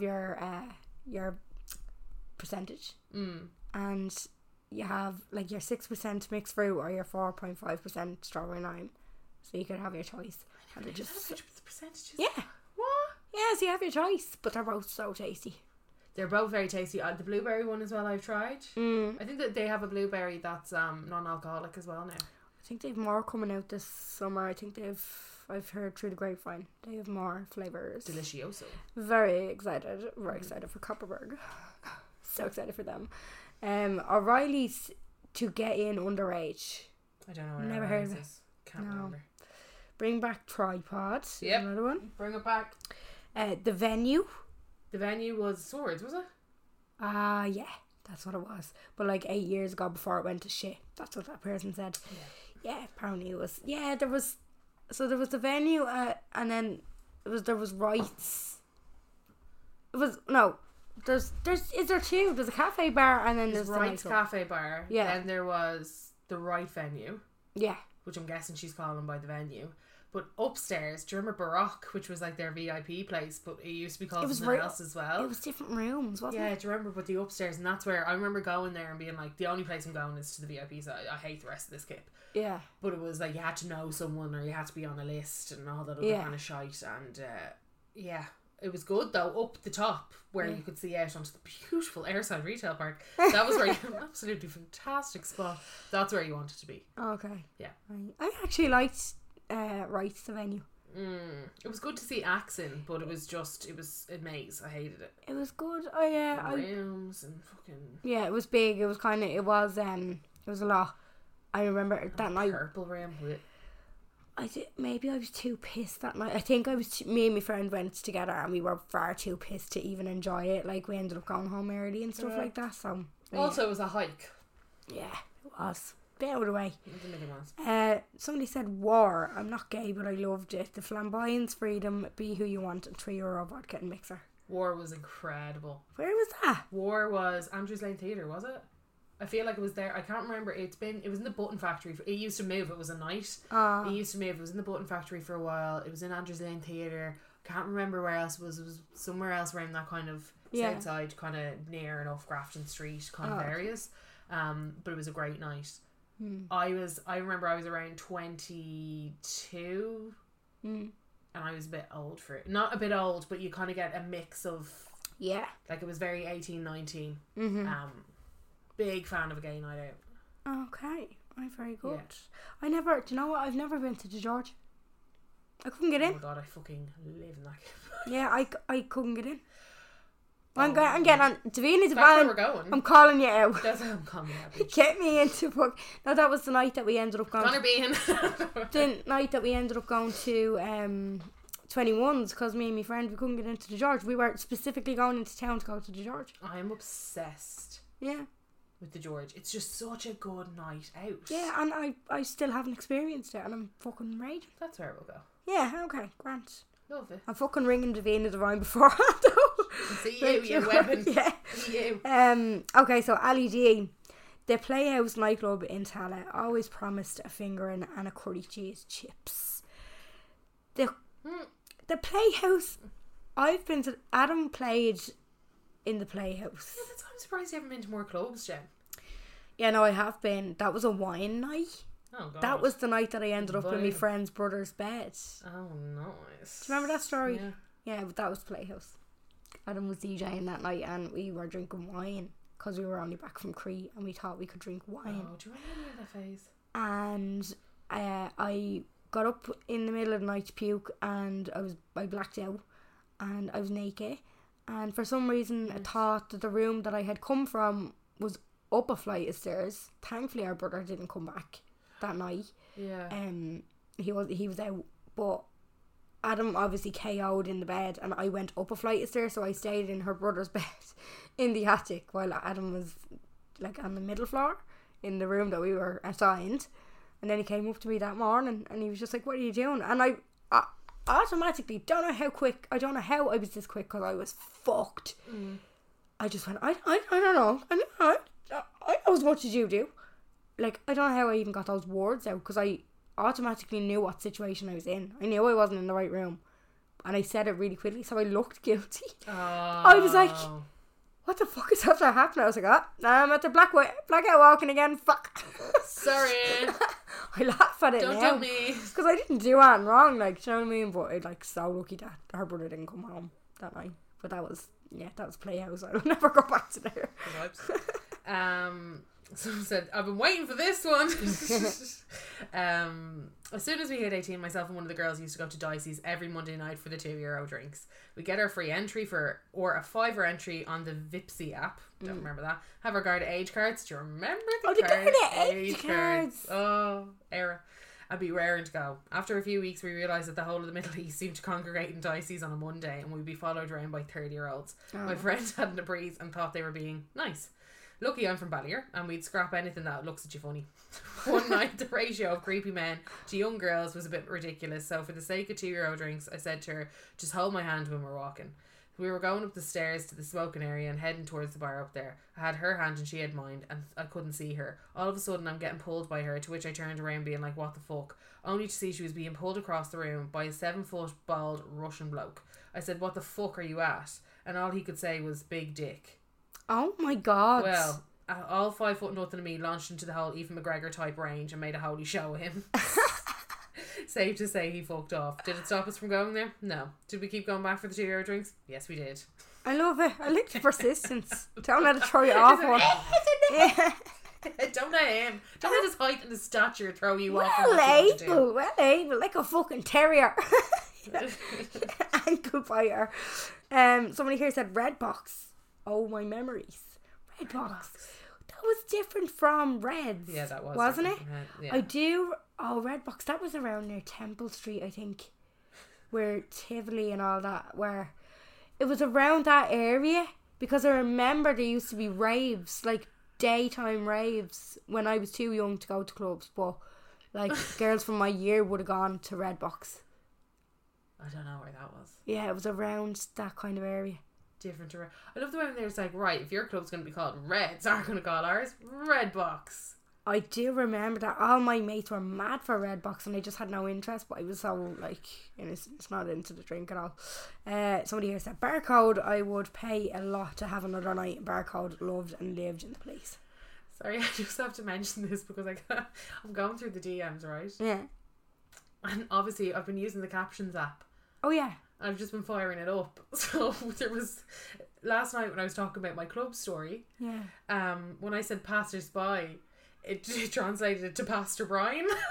percentage. And you have like your 6% mixed fruit or your 4.5% strawberry and lime. So you could have your choice. I never did that. The percentages. Yeah. What? Yeah, so you have your choice. But they're both so tasty. They're both very tasty. The blueberry one as well I've tried. I think that they have a blueberry that's non-alcoholic as well now. I think they have more coming out this summer. I think I've heard through the grapevine, they have more flavours. Delicioso. Very excited. Very excited for Copperberg. So excited for them. O'Reilly's to get in underage. I don't know what Never heard of it. Can't remember. Bring back Tripod. Yep. Another one. Bring it back. The Venue. The Venue was Swords, was it? Yeah. That's what it was. But like 8 years ago before it went to shit. That's what that person said. Yeah, apparently it was. Yeah, there was the Venue, and then there was Rights. It was Is there two? There's a cafe bar and then there's the Rights nightclub. Cafe Bar. Yeah. Then there was the Right Venue. Yeah. Which I'm guessing she's calling by the Venue. But upstairs, do you remember Baroque, which was like their VIP place, but it used to be called something else as well? It was different rooms, wasn't it? Yeah, do you remember? But the upstairs, and that's where I remember going there and being like, the only place I'm going is to the VIP, so I hate the rest of this kip. Yeah. But it was like you had to know someone or you had to be on a list and all that other kind of shite. And yeah, it was good though, up the top where you could see out onto the beautiful Airside Retail Park. That was where you an absolutely fantastic spot. That's where you wanted to be. Okay. Yeah. I actually liked Rights, the Venue. It was good to see Axon, but it was a maze. I hated it. It was good. Oh yeah. Rooms and fucking... Yeah, it was big. It was it was a lot. I remember that night. Purple room with... Maybe I was too pissed that night. I think me and my friend went together and we were far too pissed to even enjoy it. Like, we ended up going home early and stuff like that. So also, it was a hike. Yeah, it was. Bit out of the way. It was. Somebody said War. I'm not gay, but I loved it. The flamboyance, freedom, be who you want, and €3 vodka and mixer. War was incredible. Where was that? War was Andrews Lane Theatre, was it? I feel like it was there. I can't remember. It was in the Button Factory. It used to move. It was a night. It used to move. It was in the Button Factory for a while. It was in Andrews Lane Theatre. Can't remember where else it was somewhere else around that kind of south side, kind of near enough Grafton Street kind of areas. But it was a great night. I remember I was around 22 and I was a bit old for it. Not a bit old, but you kind of get a mix of like it was very 18, 19. Big fan of a gay night out. Okay, I'm very good. Do you know what? I've never been to the George. I couldn't get in. Oh my god, I fucking live in that. Yeah, I couldn't get in. I'm getting on. Davina's That's where van. we're going. I'm calling you out. That's how I'm calling you out. Bitch. Get me into book. No, that was the night that we ended up going. Connor Behan. The night that we ended up going to 21s because me and my friend, we couldn't get into the George. We were specifically going into town to go to the George. I'm obsessed. Yeah. With the George. It's just such a good night out. Yeah, and I still haven't experienced it and I'm fucking raging. That's where we'll go. Yeah, okay, grant. Love it. I'm fucking ringing Davina Divine beforehand though. See you weapon. Yeah. See you. Okay, so Ali G. The Playhouse nightclub in Tala always promised a fingering and a curry cheese chips. The Playhouse, I've been to, Adam played in the Playhouse. Yeah, I'm surprised you haven't been to more clubs, Jen. Yeah, no, I have been. That was a wine night. Oh, God. That was the night that I ended up in my friend's brother's bed. Oh, nice. Do you remember that story? Yeah. Yeah, but that was Playhouse. Adam was DJing that night and we were drinking wine because we were only back from Crete and we thought we could drink wine. Oh, do you remember that phase? And I got up in the middle of the night to puke and I blacked out and I was naked. And for some reason I thought that the room that I had come from was up a flight of stairs. Thankfully our brother didn't come back that night. Yeah. He was out, but Adam obviously KO'd in the bed and I went up a flight of stairs, so I stayed in her brother's bed in the attic while Adam was like on the middle floor in the room that we were assigned. And then he came up to me that morning and he was just like, what are you doing? And I automatically, I don't know how I was this quick because I was fucked. I just went, I don't know. I know as much as you do. Like, I don't know how I even got those words out because I automatically knew what situation I was in. I knew I wasn't in the right room. And I said it really quickly, so I looked guilty. Oh. I was like, what the fuck is after happening? I was like, I'm at the blackout walking again, fuck. Sorry. I laugh at it Don't now. tell me. Because I didn't do anything wrong, like, do you know what I mean? But I'm like so lucky that her brother didn't come home that night. But that was Playhouse. I'll never go back to there. Someone said, I've been waiting for this one. As soon as we hit 18, myself and one of the girls used to go to Dicey's every Monday night for the €2 drinks. We get our free entry or a $5 entry on the Vipsy app. Don't remember that. Have our Garda age cards. Do you remember the Garda age cards? Oh, era. I'd be raring to go. After a few weeks, we realised that the whole of the Middle East seemed to congregate in Dicey's on a Monday and we'd be followed around by 30-year-olds. My friend hadn't a breeze and thought they were being nice. Lucky I'm from Ballier and we'd scrap anything that looks at you funny. One night the ratio of creepy men to young girls was a bit ridiculous, so for the sake of €2 drinks I said to her, just hold my hand when we're walking. We were going up the stairs to the smoking area and heading towards the bar up there. I had her hand and she had mine and I couldn't see her. All of a sudden I'm getting pulled by her, to which I turned around being like, what the fuck? Only to see she was being pulled across the room by a 7-foot bald Russian bloke. I said, what the fuck are you at? And all he could say was big dick. Oh my god. Well, all 5 foot nothing of me launched into the whole Ethan McGregor type range and made a holy show of him. Safe to say he fucked off. Did it stop us from going there? No. Did we keep going back for the €2 drinks? Yes, we did. I love it. I like the persistence. Don't let it throw you off one. Yeah. Don't let him. Don't let his height and his stature throw you off. Well able, like a fucking terrier. Ankle biter. Somebody here said Redbox. Oh, my memories. Redbox. That was different from Reds. Yeah, that was. Wasn't it? Yeah. I do. Oh, Redbox. That was around near Temple Street, I think. Where Tivoli and all that. Where it was around that area. Because I remember there used to be raves. Like daytime raves. When I was too young to go to clubs. But like girls from my year would have gone to Redbox. I don't know where that was. Yeah, it was around that kind of area. Different to I love the way there's like, right, if your club's going to be called Reds, aren't going to call ours Redbox. I do remember that all my mates were mad for Redbox and I just had no interest, but I was so like it's not into the drink at all. Somebody here said Barcode, I would pay a lot to have another night in Barcode. Loved and lived in the place. Sorry, I just have to mention this because I'm going through the DMs, right? Yeah. And obviously I've been using the captions app. Oh yeah. I've just been firing it up. So there was last night when I was talking about my club story. Yeah. When I said passers-by, it translated it to Pastor Brian. Then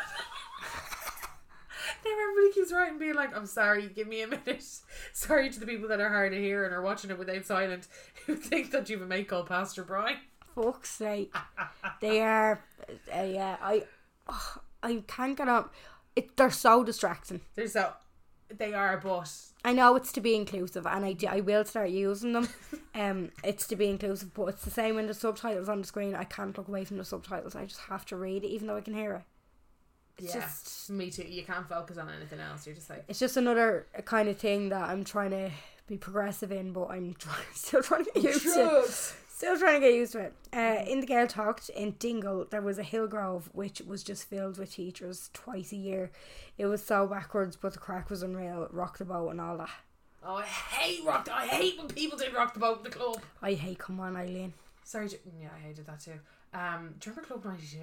everybody keeps writing being like, I'm sorry, give me a minute. Sorry to the people that are hard of hearing or watching it without silent who think that you have a mate called Pastor Brian. Fuck's sake. They are I can't get on. They're so distracting. They are, but I know it's to be inclusive, and I will start using them. It's to be inclusive, but it's the same when the subtitles on the screen. I can't look away from the subtitles. I just have to read it, even though I can hear it. It's just me too. You can't focus on anything else. You're just like, it's just another kind of thing that I'm trying to be progressive in, but I'm still trying to get used to. Still trying to get used to it. In the Girl Talked in Dingle, there was a Hillgrove which was just filled with teachers twice a year. It was so backwards, but the crack was unreal. Rock the boat and all that. Oh, I hate when people do rock the boat in the club. I hate Come On Eileen. Sorry, yeah, I hated that too. Do you remember Club 92?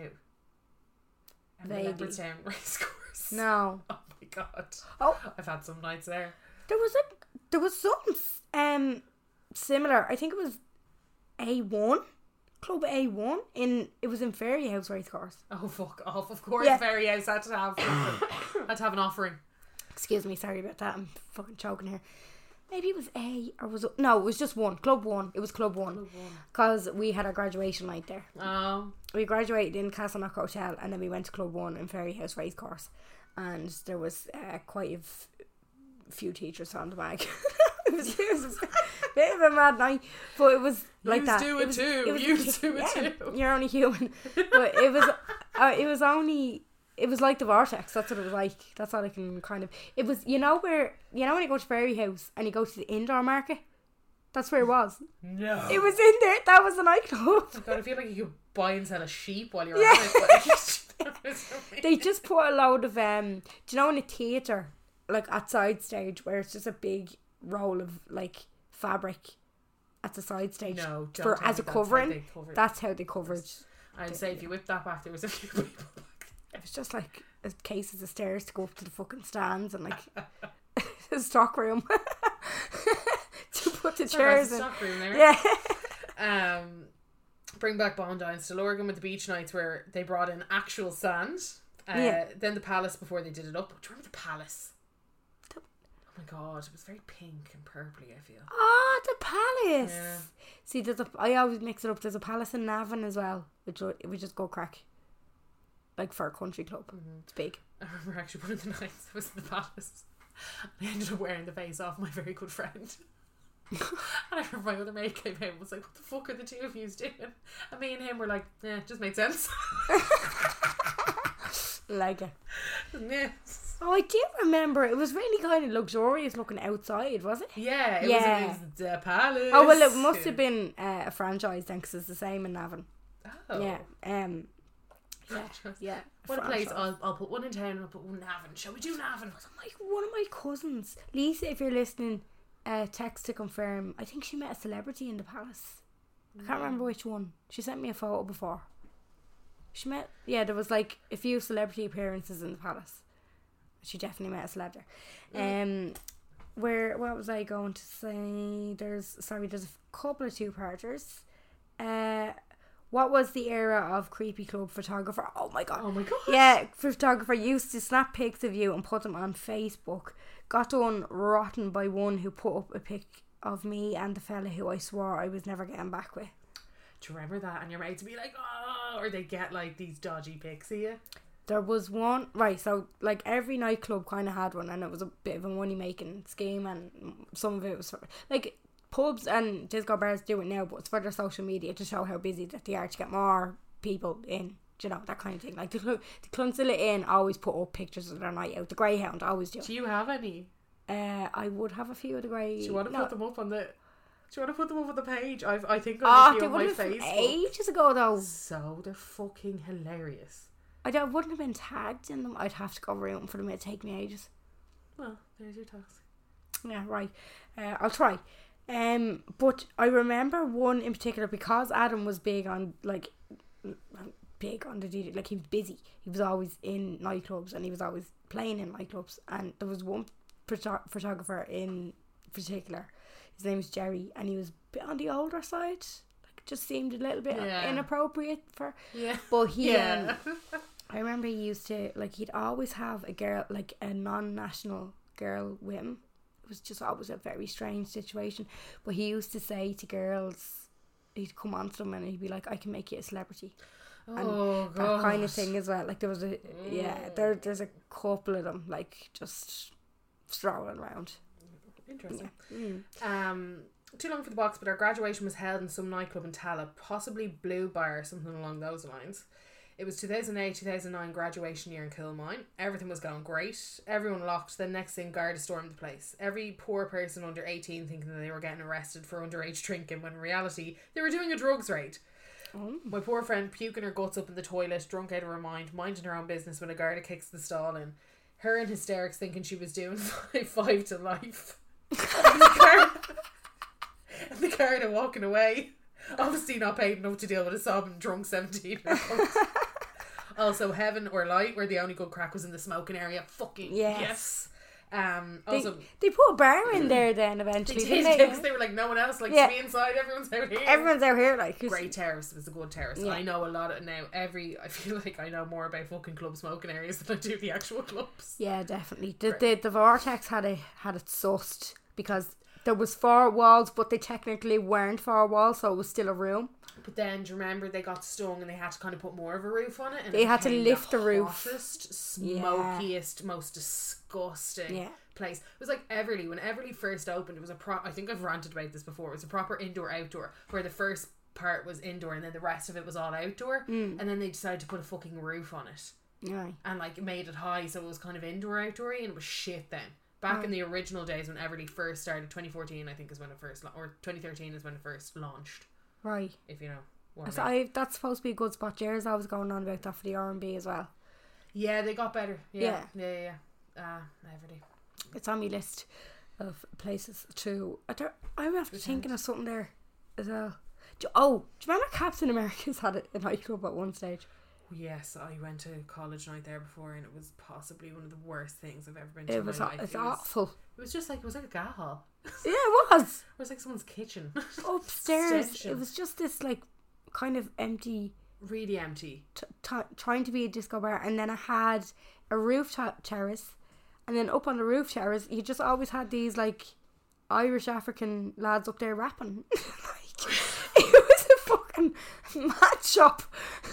Vaguely. Leopardstown Racecourse. No. Oh my god. Oh, I've had some nights there. There was something similar. I think it was A1, Club A1 it was in Fairy House Racecourse. Oh fuck off! Of course, Yeah. Fairy House had to have an offering. Excuse me, sorry about that. I'm fucking choking here. Maybe it was A or was it? No, it was just one. Club 1. It was Club 1 because we had our graduation night there. Oh. We graduated in Castleknock Hotel and then we went to Club 1 in Fairy House Racecourse, and there was quite a few teachers on the bag. It was a bit of a mad night, but it was like that. You do it too. You're only human, but it was like the Vortex. That's what it was like. That's all I can kind of. It was when you go to Fairy House and you go to the indoor market. That's where it was. No, it was in there. That was the nightclub. Oh God, I feel like you could buy and sell a sheep while you're on it. They just put a load of do you know in a theatre like at side stage where it's just a big roll of like fabric at the side stage as a covering. That's how they covered. I'd say if you whip that back, there was a few people back there. It was just like cases of stairs to go up to the fucking stands and like a stock room to put the chairs in. Stock room there. Yeah. Bring back Bondi and still Oregon with the beach nights where they brought in actual sand. Then the Palace before they did it up. Do you remember the Palace? Oh my God, it was very pink and purpley, I feel. Oh, the Palace. Yeah. See, I always mix it up. There's a Palace in Navan as well, which just go crack. Like for a country club. Mm-hmm. It's big. I remember actually one of the nights I was in the Palace. I ended up wearing the face off my very good friend. And I remember my other mate came in and was like, what the fuck are the two of you doing? And me and him were like, yeah, it just made sense. Like it. Yeah. Oh, I do remember. It was really kind of luxurious looking outside, was it? Yeah, it was the Palace. Oh, well, it must have been a franchise then, because it's the same in Navan. Oh. Yeah. Yeah. What a place. I'll put one in town and I'll put one in Navan. Shall we do Navan? One of my cousins, Lisa, if you're listening, text to confirm. I think she met a celebrity in the Palace. I can't remember which one. She sent me a photo before. There was like a few celebrity appearances in the Palace. She definitely met a celeb there. What was I going to say? There's a couple of two-parters. What was the era of creepy club photographer? Oh my god. Yeah, photographer used to snap pics of you and put them on Facebook. Got done rotten by one who put up a pic of me and the fella who I swore I was never getting back with. Do you remember that? And your mates would be like, oh, or they get like these dodgy pics of you. There was one, right, so like every nightclub kind of had one, and it was a bit of a money making scheme, and some of it was for, like, pubs and disco bars do it now, but it's for their social media to show how busy that they are to get more people in, that kind of thing. Like the Clonsilla Inn always put up pictures of their night out. The Greyhound always do. Do you have any? I would have a few of the Grey. Do you want to put them up on the... you want to put them up on the page? I think Oh, I'll they on would my have been Facebook. ages ago though. So they're fucking hilarious. I wouldn't have been tagged in them. I'd have to go rooting for them. It'd take me ages. Well, there's your task. Yeah, right. I'll try. But I remember one in particular because Adam was big on the DJ. Like he was busy. He was always in nightclubs and he was always playing in nightclubs. And there was one photographer in particular. His name was Jerry, and he was a bit on the older side. Like, just seemed a little bit inappropriate for. Yeah. But he. I remember he used to he'd always have a girl, like a non-national girl with him. It was just always a very strange situation. But he used to say to girls, he'd come on to them and he'd be like, "I can make you a celebrity." And that kind of thing as well. Like there was there's a couple of them just strolling around. Interesting. Yeah. Too long for the box, but our graduation was held in some nightclub in Tala, possibly Blue Bar or something along those lines. It was 2008-2009 graduation year in Kilmine. Everything was going great. Everyone locked. Then next thing, Garda stormed the place. Every poor person under 18 thinking that they were getting arrested for underage drinking, when in reality they were doing a drugs raid. My poor friend puking her guts up in the toilet, drunk out of her mind, minding her own business when a Garda kicks the stall in. Her in hysterics thinking she was doing five to life. And the Garda walking away. Obviously not paid enough to deal with a sobbing drunk 17-year-old. Also, Heaven or Light, where the only good crack was in the smoking area. Fucking yes. Also, they put a bar in there then eventually. They did, because they were like, no one else likes to be inside. Everyone's out here. Everyone's out here, like. Great terrace. It was a good terrace. Yeah. I know a lot of now. I feel like I know more about fucking club smoking areas than I do the actual clubs. Yeah, definitely. The Vortex had it sussed because there was 4 walls, but they technically weren't 4 walls, so it was still a room. But then, do you remember they got stung and they had to kind of put more of a roof on it? And they had to lift the roof. Hottest, smokiest, most disgusting place. It was like Everly. When Everly first opened, it was I think I've ranted about this before. It was a proper indoor-outdoor, where the first part was indoor and then the rest of it was all outdoor. And then they decided to put a fucking roof on it. Yeah. And made it high, so it was kind of indoor-outdoory, and it was shit then. Back in the original days when Everly first started, 2014 I think is when it first, or 2013 is when it first launched. Right. If you know what I mean. That's supposed to be a good spot. Jerry's always going on about that for the R&B as well. Yeah, they got better. Yeah. Everly. It's on my list of places too. I'm after thinking of something there as well. Do you remember Captain America's had a nightclub at one stage? Yes, I went to college night there before, and it was possibly one of the worst things I've ever been to in my life. It's awful. It was just it was like a gas hall. Yeah, it was. It was like someone's kitchen. Upstairs, it was just this kind of empty. Really empty. Trying to be a disco bar, and then I had a rooftop terrace, and then up on the roof terrace, you just always had these Irish African lads up there rapping. It was a fucking mad shop.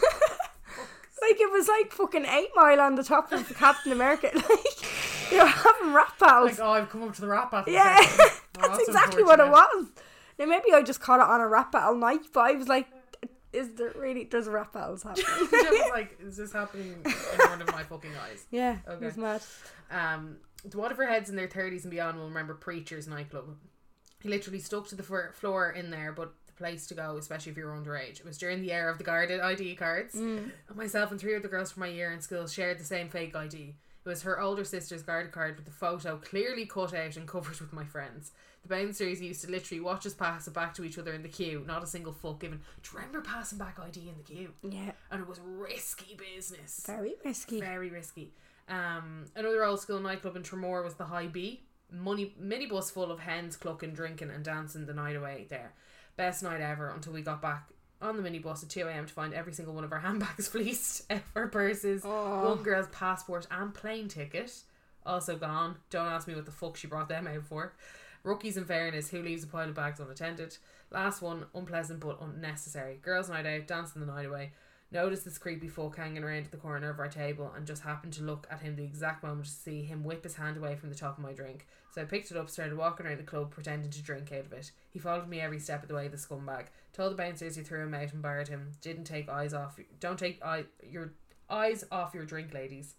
It was fucking 8 Mile on the top of Captain America. They were having rap battles. I've come up to the rap battle. Yeah, that's exactly what it was. Now maybe I just caught it on a rap battle night, but I was like, there's rap battles happening? I was is this happening in front of my fucking eyes? Yeah, okay. It was mad. The Waterford heads in their 30s and beyond will remember Preacher's nightclub. He literally stuck to the floor in there, but place to go, especially if you're underage. It was during the era of the Garda ID cards. And myself and 3 other girls from my year in school shared the same fake ID. It was her older sister's Garda card with the photo clearly cut out and covered with my friends. The bouncers used to literally watch us pass it back to each other in the queue. Not a single fuck given. Do you remember passing back ID in the queue? Yeah. And it was risky business. Very risky. Very risky. Another old school nightclub in Tremor was the High B. Minibus full of hens clucking, drinking and dancing the night away there. Best night ever until we got back on the minibus at 2 a.m. to find every single one of our handbags fleeced, our purses, one girl's passport and plane ticket also gone. Don't ask me what the fuck she brought them out for. Rookies in fairness, who leaves a pile of bags unattended? Last one, unpleasant but unnecessary. Girls' night out, dancing the night away. Noticed this creepy fuck hanging around at the corner of our table and just happened to look at him the exact moment to see him whip his hand away from the top of my drink. So I picked it up, started walking around the club pretending to drink out of it. He followed me every step of the way, the scumbag. Told the bouncers he threw him out and barred him. Don't take your eyes off your drink, ladies.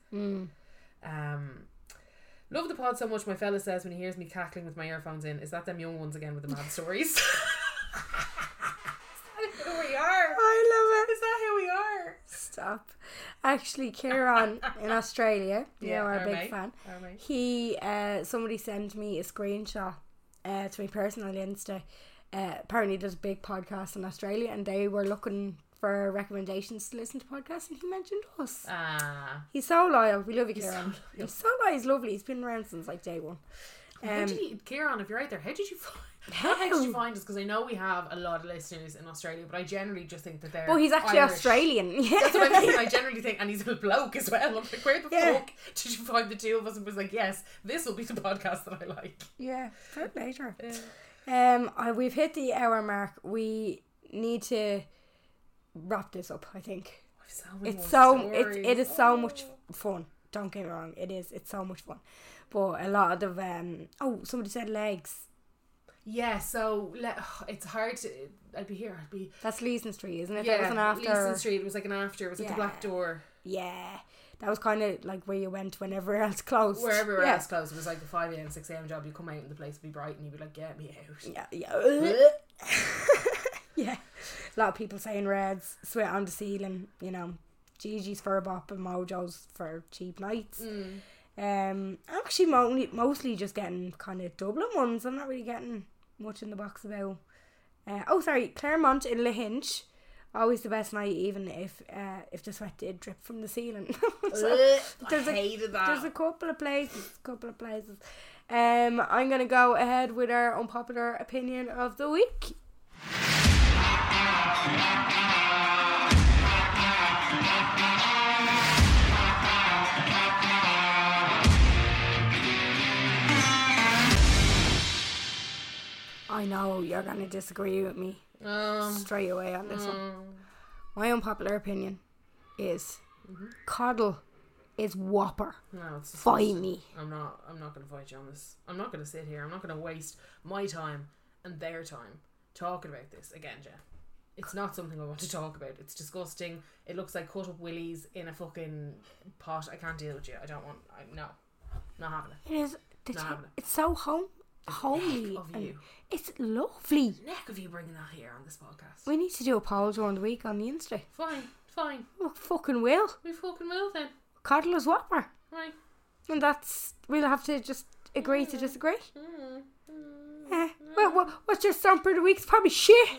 Love the pod so much, my fella says when he hears me cackling with my earphones in. Is that them young ones again with the mad stories? Stop. Actually, Kieran in Australia, you know, our big mate, fan. our mate. He, somebody sent me a screenshot to my personal Insta. Apparently, there's a big podcast in Australia, and they were looking for recommendations to listen to podcasts, and he mentioned us. He's so loyal. We love you, Kieran. He's so loyal. He's lovely. He's been around since like day one. Kieran, if you're out there, how did you find us? Because I know we have a lot of listeners in Australia, but I generally just think that they're Well, he's actually Irish. Australian. Yeah. That's what I mean. I generally think, and he's a bloke as well. I'm like, where the fuck did you find the two of us? And was like, yes, this will be the podcast that I like. Yeah, fair later. We've hit the hour mark. We need to wrap this up, I think. It is so much fun. Don't get me wrong, it's so much fun. But a lot of somebody said legs. Yeah, so it's hard to. That's Leeson Street, isn't it? Yeah, that was an after. Leeson Street. It was like an after. It was like the Black Door. Yeah, that was kind of like where you went when everywhere else closed. Where everywhere else closed, it was like a 5 a.m, 6 a.m. job. You come out and the place would be bright, and you'd be like, "Get me out." Yeah. Yeah. A lot of people saying Reds, Sweat on the Ceiling, you know, Gigi's for a bop and Mojo's for cheap nights. I'm actually mostly just getting kind of Dublin ones. I'm not really getting much in the box about. Claremont in Lahinch. Always the best night, even if the sweat did drip from the ceiling. I hated that. There's a couple of places. I'm gonna go ahead with our unpopular opinion of the week. I know you're going to disagree with me straight away on this one. My unpopular opinion is coddle is whopper. No, it's fight me. I'm not going to fight you on this. I'm not going to sit here. I'm not going to waste my time and their time talking about this again, Jen. It's not something I want to talk about. It's disgusting. It looks like cut up willies in a fucking pot. I can't deal with you. I don't want. Not having it. It is. Not having it. It's so homely. Of you. It's lovely. Neck of you bringing that here on this podcast. We need to do a poll during the week on the Insta. Fine. We fucking will. We fucking will then. Coddle is whopper. Right. And we'll have to just agree to disagree. What's your stomper of the week? It's probably shit.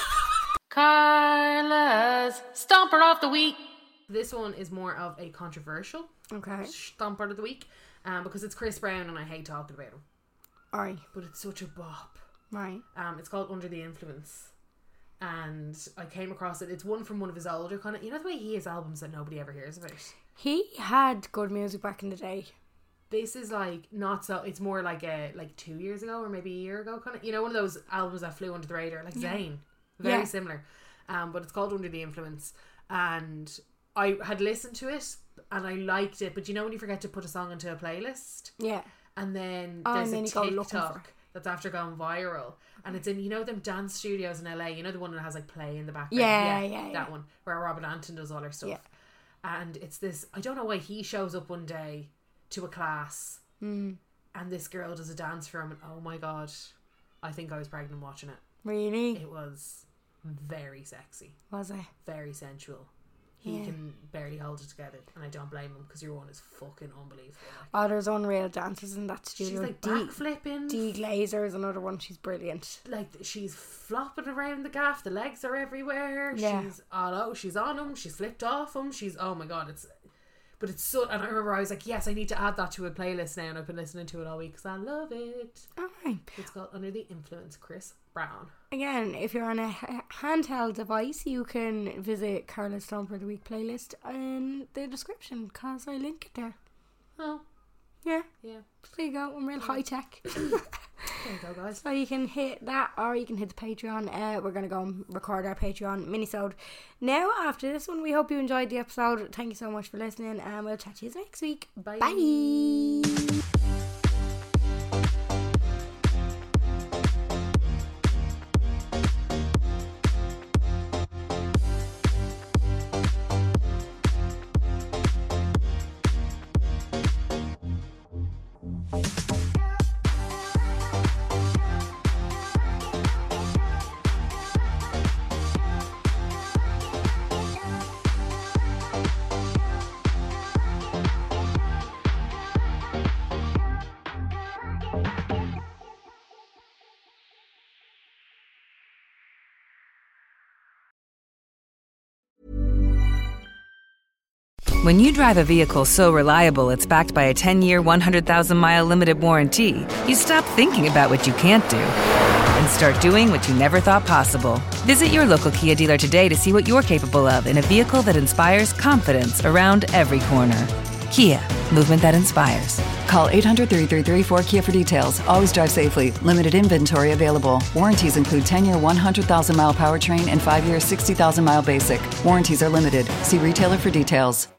Carla's Stomper of the Week. This one is more of a controversial Stomper of the Week because it's Chris Brown and I hate talking about him. Alright. But it's such a bop. Right. It's called Under the Influence. And I came across it. It's one from one of his older kind of... You know the way he has albums that nobody ever hears about? He had good music back in the day. This is like not so... It's more like 2 years ago or maybe a year ago kind of... You know, one of those albums that flew under the radar. Like Zayn. Very similar. But it's called Under the Influence. And I had listened to it and I liked it. But you know when you forget to put a song into a playlist? Yeah. And then there's a TikTok that's after going viral. And it's in, you know, them dance studios in LA. You know the one that has like play in the background? Yeah. That one. Where Robert Anton does all her stuff. Yeah. And it's this... I don't know why he shows up one day to a class. And this girl does a dance for him. And oh my God. I think I was pregnant watching it. Really? It was... very sexy. Was it? Very sensual. He can barely hold it together, and I don't blame him because your one is fucking unbelievable. Oh, there's unreal dancers in that studio. She's like backflipping. Dee Glazer is another one. She's brilliant. Like she's flopping around the gaff. The legs are everywhere. Yeah. She's she's on them. She's flipped off them. She's oh my God. But it's so, and I remember I was like, yes, I need to add that to a playlist now, and I've been listening to it all week because I love it. Alright. It's called Under the Influence, Chris Brown. Again, if you're on a handheld device, you can visit Carla's Stomper of the Week playlist in the description because I link it there. Oh. Yeah. Yeah. There you go. I'm real high tech. There you go, guys. So you can hit that or you can hit the Patreon. We're going to go and record our Patreon mini-sode now after this one. We hope you enjoyed the episode. Thank you so much for listening and we'll chat to you next week. Bye. Bye. When you drive a vehicle so reliable it's backed by a 10-year, 100,000-mile limited warranty, you stop thinking about what you can't do and start doing what you never thought possible. Visit your local Kia dealer today to see what you're capable of in a vehicle that inspires confidence around every corner. Kia, movement that inspires. Call 800-333-4KIA for details. Always drive safely. Limited inventory available. Warranties include 10-year 100,000-mile powertrain and 5-year 60,000-mile basic. Warranties are limited. See retailer for details.